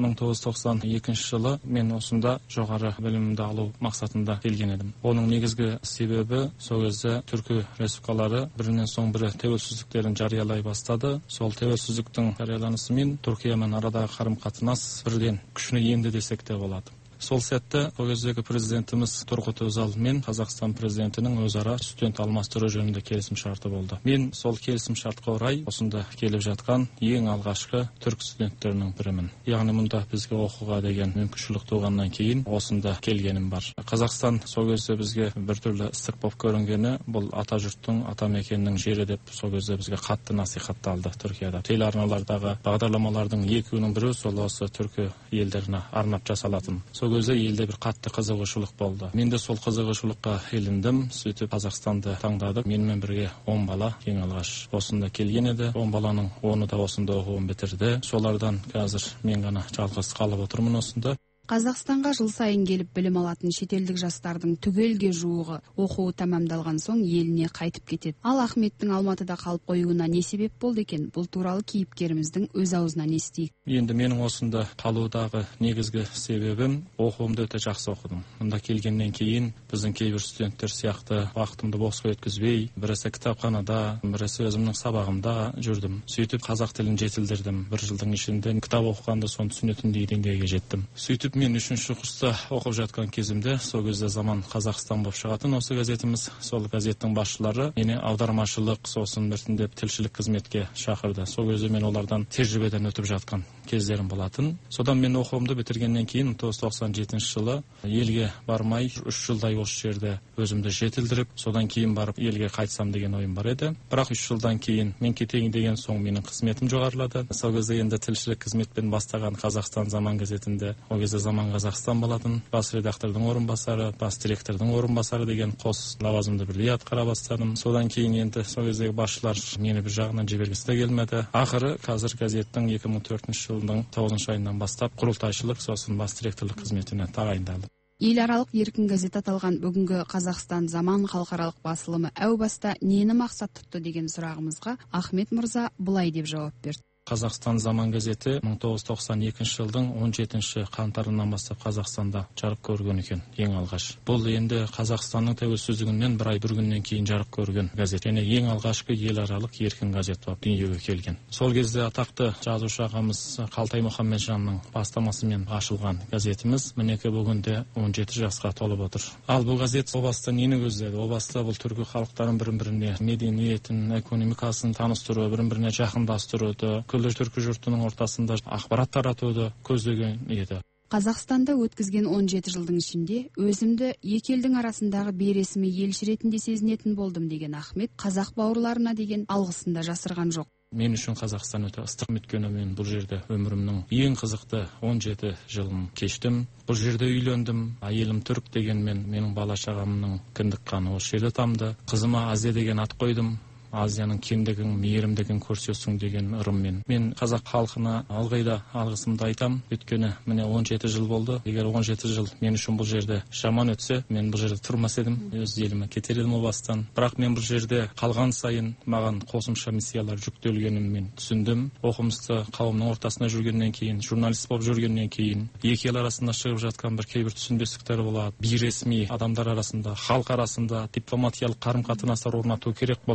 1992 жылы мен осында жоғары білімімді алу мақсатында келген едім. Оның негізгі себебі сол кезде түркі республикалары бірінен соң бірі тәуелсіздіктерін жариялай бастады. Сол тәуелсіздіктің жарияланысымен Түркиямен арадағы қарым-қатынас бірден күшіне енді десек те болады. Сол сәтті ол кездегі президентіміз Turgut Özal мен Қазақстан президентінің өзара студент алмастыру жөнінде келісім шарты болды. Мен сол келісім шартқа орай осында келіп жатқан ең алғашқы түрк студенттерінің бірімін. Яғни мұнда бізге оқуға деген мүмкіншілік туғаннан кейін осында келгенім бар. Қазақстан сол кезде бізге біртүрлі ыстық болып көрінгені бұл ата жұрттың, ата мекеннің жері деп сол кезде бізге қатты насихатталды Түркияда. Телеарналардағы бағдарламалардың екеуінің бірі сол осы түркі елдеріне арнап жасалатын. Өзі елде бір қатты қызығушылық болды. Мен де сол қызығушылыққа еліндім. Сөйтіп Қазақстанды таңдадық. Менімен бірге 10 бала ең алғаш осында келген еді. 10 баланың 10-ы да осында оқуын бітірді. Солардан қазір мен ғана жалғыз қалып отырмын осында. Қазақстанға жыл сайын келіп білім алатын шетелдік жастардың түгелге жуығы оқуы тамамдалған соң еліне қайтып кетеді. Ал Ахметтің Алматыда қалып қоюына не себеп болды екен? Бұл туралы кейіпкеріміздің өз аузынан естейік. Енді менің осында қалудағы негізгі себебім оқуымды өте жақсы оқыдым. Мұнда келгеннен кейін біздің кейбір студенттер сияқты уақытымды босқа өткізбей, біресе кітапханада, біресе өзімнің сабағымда жүрдім. Сөйтіп қазақ тілін жетілдірдім. Бір жылдың ішінде кітап оқығанда соны түсінетіндей деңгейге жеттім. Сөйтіп мен 3-ші курста оқып жатқан кезімде сол кезде Заман Қазақстан болып шығатын осы газетіміз. Сол газеттің басшылары мені аудармашылық, сосын біртіндеп тілшілік қызметке шақырды. Сол кезде мен олардан тәжірибеден өтіп жатқан кездерім болатын. Содан мен оқуымды бітіргеннен кейін 1997 жылы елге бармай 3 жылдай осы жерде өзімді жетілдіріп, содан кейін барып елге қайтсам деген ойым бар еді. Бірақ 3 жылдан кейін мен кетейін деген соң менің қызметім жоғарылады. Сол кезде енді тілшілік қызметпен бастаған Қазақстан Заман газетінде ол кезде Заман Қазақстан болатын, бас редактордың орынбасары, бас директордың орынбасары деген қос лауазымды бірдей атқара бастадым. Содан кейін енді сол кездегі басшылар мені бір жағынан жібергісі де келмеді. Ақыры қазір газеттің 2004 жылдың 9 айынан бастап құрылтайшылық, сосын бас директорлық қызметіне тағайындалды. Еларалық еркін газет аталған бүгінгі Қазақстан Заман халықаралық басылымы әу баста нені мақсат тұтты деген сұрағымызға Ахмет мырза былай деп жауап берді. Қазақстан Заман газеті 1992 жылдың 17 қаңтарынан бастап Қазақстанда жарық көрген екен ең алғаш. Бұл енді Қазақстанның тәуелсіздігінен бір ай бір күннен кейін жарық көрген газет. Және ең алғашқы еларалық еркін газет болып дүниеге келген. Сол кезде атақты жазушы ағамыз Қалтай Мұхамеджанның бастамасымен ашылған газетіміз мінекі бүгінде 17 жасқа толып отыр. Ал бұл газет о баста нені көздеді? О баста бұл түркі халықтарын бір-біріне мәдениетін, экономикасын таныстыру, бір-біріне жақындастыруды, күллі түркі жұртының ортасында ақпарат таратуды көздеген еді. Қазақстанда өткізген 17 жылдың ішінде өзімді екі елдің арасындағы бейресми елші ретінде сезінетін болдым деген Ахмет қазақ бауырларына деген алғысын да жасырған жоқ. Мен үшін Қазақстан өте ыстық, өйткені мен бұл жерде өмірімнің ең қызықты 17 жылын кештім. Бұл жерде үйлендім. Әйелім түрік дегенмен менің бала шағамның кіндік қаны осы жерде тамды. Қызыма Азия деген ат қойдым. Азияның кеңдігін, мейірімдігін көрсетсін деген ырыммен. Мен қазақ халқына алғайда алғысымды айтам. Өйткені міне 17 жыл болды. Егер 17 жыл мен үшін бұл жерде жаман өтсе, мен бұл жерде тұрмас едім. Өз еліме кетер едім о бастан. Бірақ мен бұл жерде қалған сайын маған қосымша миссиялар жүктелгенін мен түсіндім. Оқымысты қауымның ортасында жүргеннен кейін, журналист болып жүргеннен кейін, екі ел арасында шығып жатқан бір кейбір түсінбестіктер болады. Бейресми адамдар арасында, халық арасында дипломатиялық қарым-қатынастар орнату керек болады.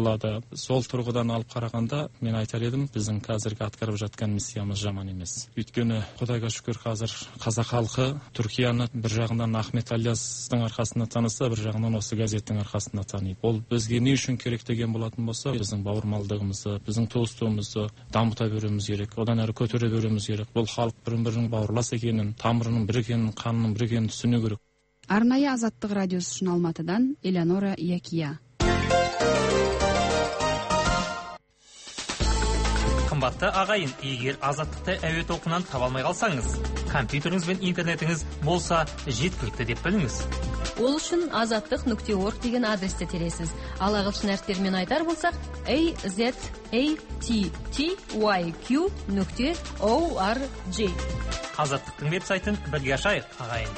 сол тұрғыдан алып қарағанда мен айтар едім, біздің қазіргі атқарып жатқан миссиямыз жаман емес. Өйткені Құдайға шүкір қазір қазақ халқы Түркияны бір жағынан Ахмет Альястың арқасында таныса, бір жағынан осы газеттің арқасында таниды. Ол бізге не үшін керек деген болатын болса, біздің бауырмалдығымызды, біздің туыстығымызды дамыта беруіміз керек, одан әрі көтере беруіміз керек. Бұл халық бірін-бірінің бауырлас екенін, тамырының бір екенін, қанының бір екенін түсіну керек. Арнайы Азаттық радиосы үшін Алматыдан Элеонора Якия. Қымбатты ағайын, егер Азаттықты әуе толқынынан таба алмай қалсаңыз, компьютеріңіз бен интернетіңіз болса жеткілікті деп біліңіз. Ол үшін azattiq.org деген адресті тересіз. Ал ағылшын әріптерімен айтар болсақ, azattiqyq.org. Азаттықтың веб-сайтын бірге ашайық, ағайын.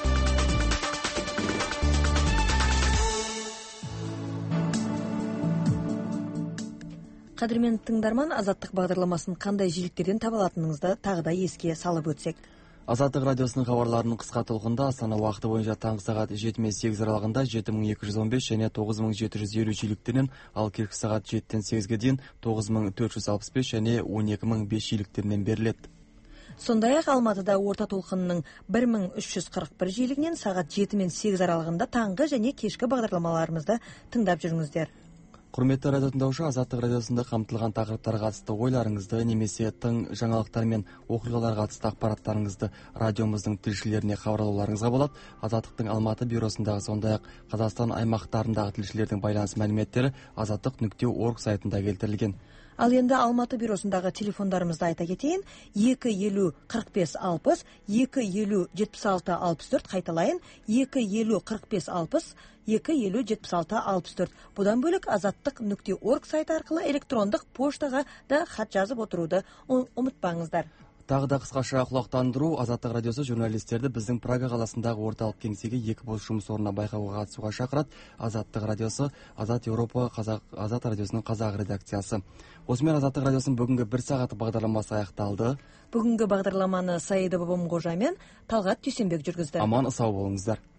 Қадірмен тыңдарман, Азаттық бағдарламасын қандай жиіліктерден табалатыныңызды тағы да еске салып өтсек. Азаттық радиосының хабарларының қысқа толқында Астана уақыты бойынша таңғы сағат 7-8 аралығында 7215 және 9750 жиіліктерінен, ал кешкі сағат 7-8-ге дейін 9465 және 12500 жиіліктерінен беріледі. Сондай-ақ Алматыда орта толқынның 1341 жиілігінен сағат 7-8 аралығында таңғы және кешкі бағдарламаларымызды тыңдап жүріңіздер. Құрметті радио тыңдаушы, Азаттық радиосында қамтылған тақырыптарға қатысты ойларыңызды немесе тың жаңалықтар мен оқиғаларға қатысты ақпараттарыңызды радиомыздың тілшілеріне хабарлауларыңызға болады. Азаттықтың Алматы бюросындағы, сондай-ақ Қазақстан аймақтарындағы тілшілердің байланыс мәліметтері azattiq.org сайтында келтірілген. Ал енді Алматы бюросындағы телефондарымызды айта кетейін: 250-45-60, 250-76-64, қайталайын, 250-45-60, 250-76-64. Бұдан бөлік azattiq.org сайты арқылы электрондық поштаға да хат жазып отыруды ұмытпаңыздар. Тағы да қысқаша құлақтандыру. Азаттық радиосы журналистерді біздің Прага қаласындағы орталық кеңсеге 2 бос жұмыс орнына байқауға қатысуға шақырады. Азаттық радиосы, Азат Еуропа, Азат радиосының қазақ редакциясы. Осымен Азаттық радиосының бүгінгі 1 сағаты бағдарламасы аяқталды. Бүгінгі бағдарламаны Саида Бабамғожа мен Талғат Түйсенбек жүргізді. Аман сау болыңыздар.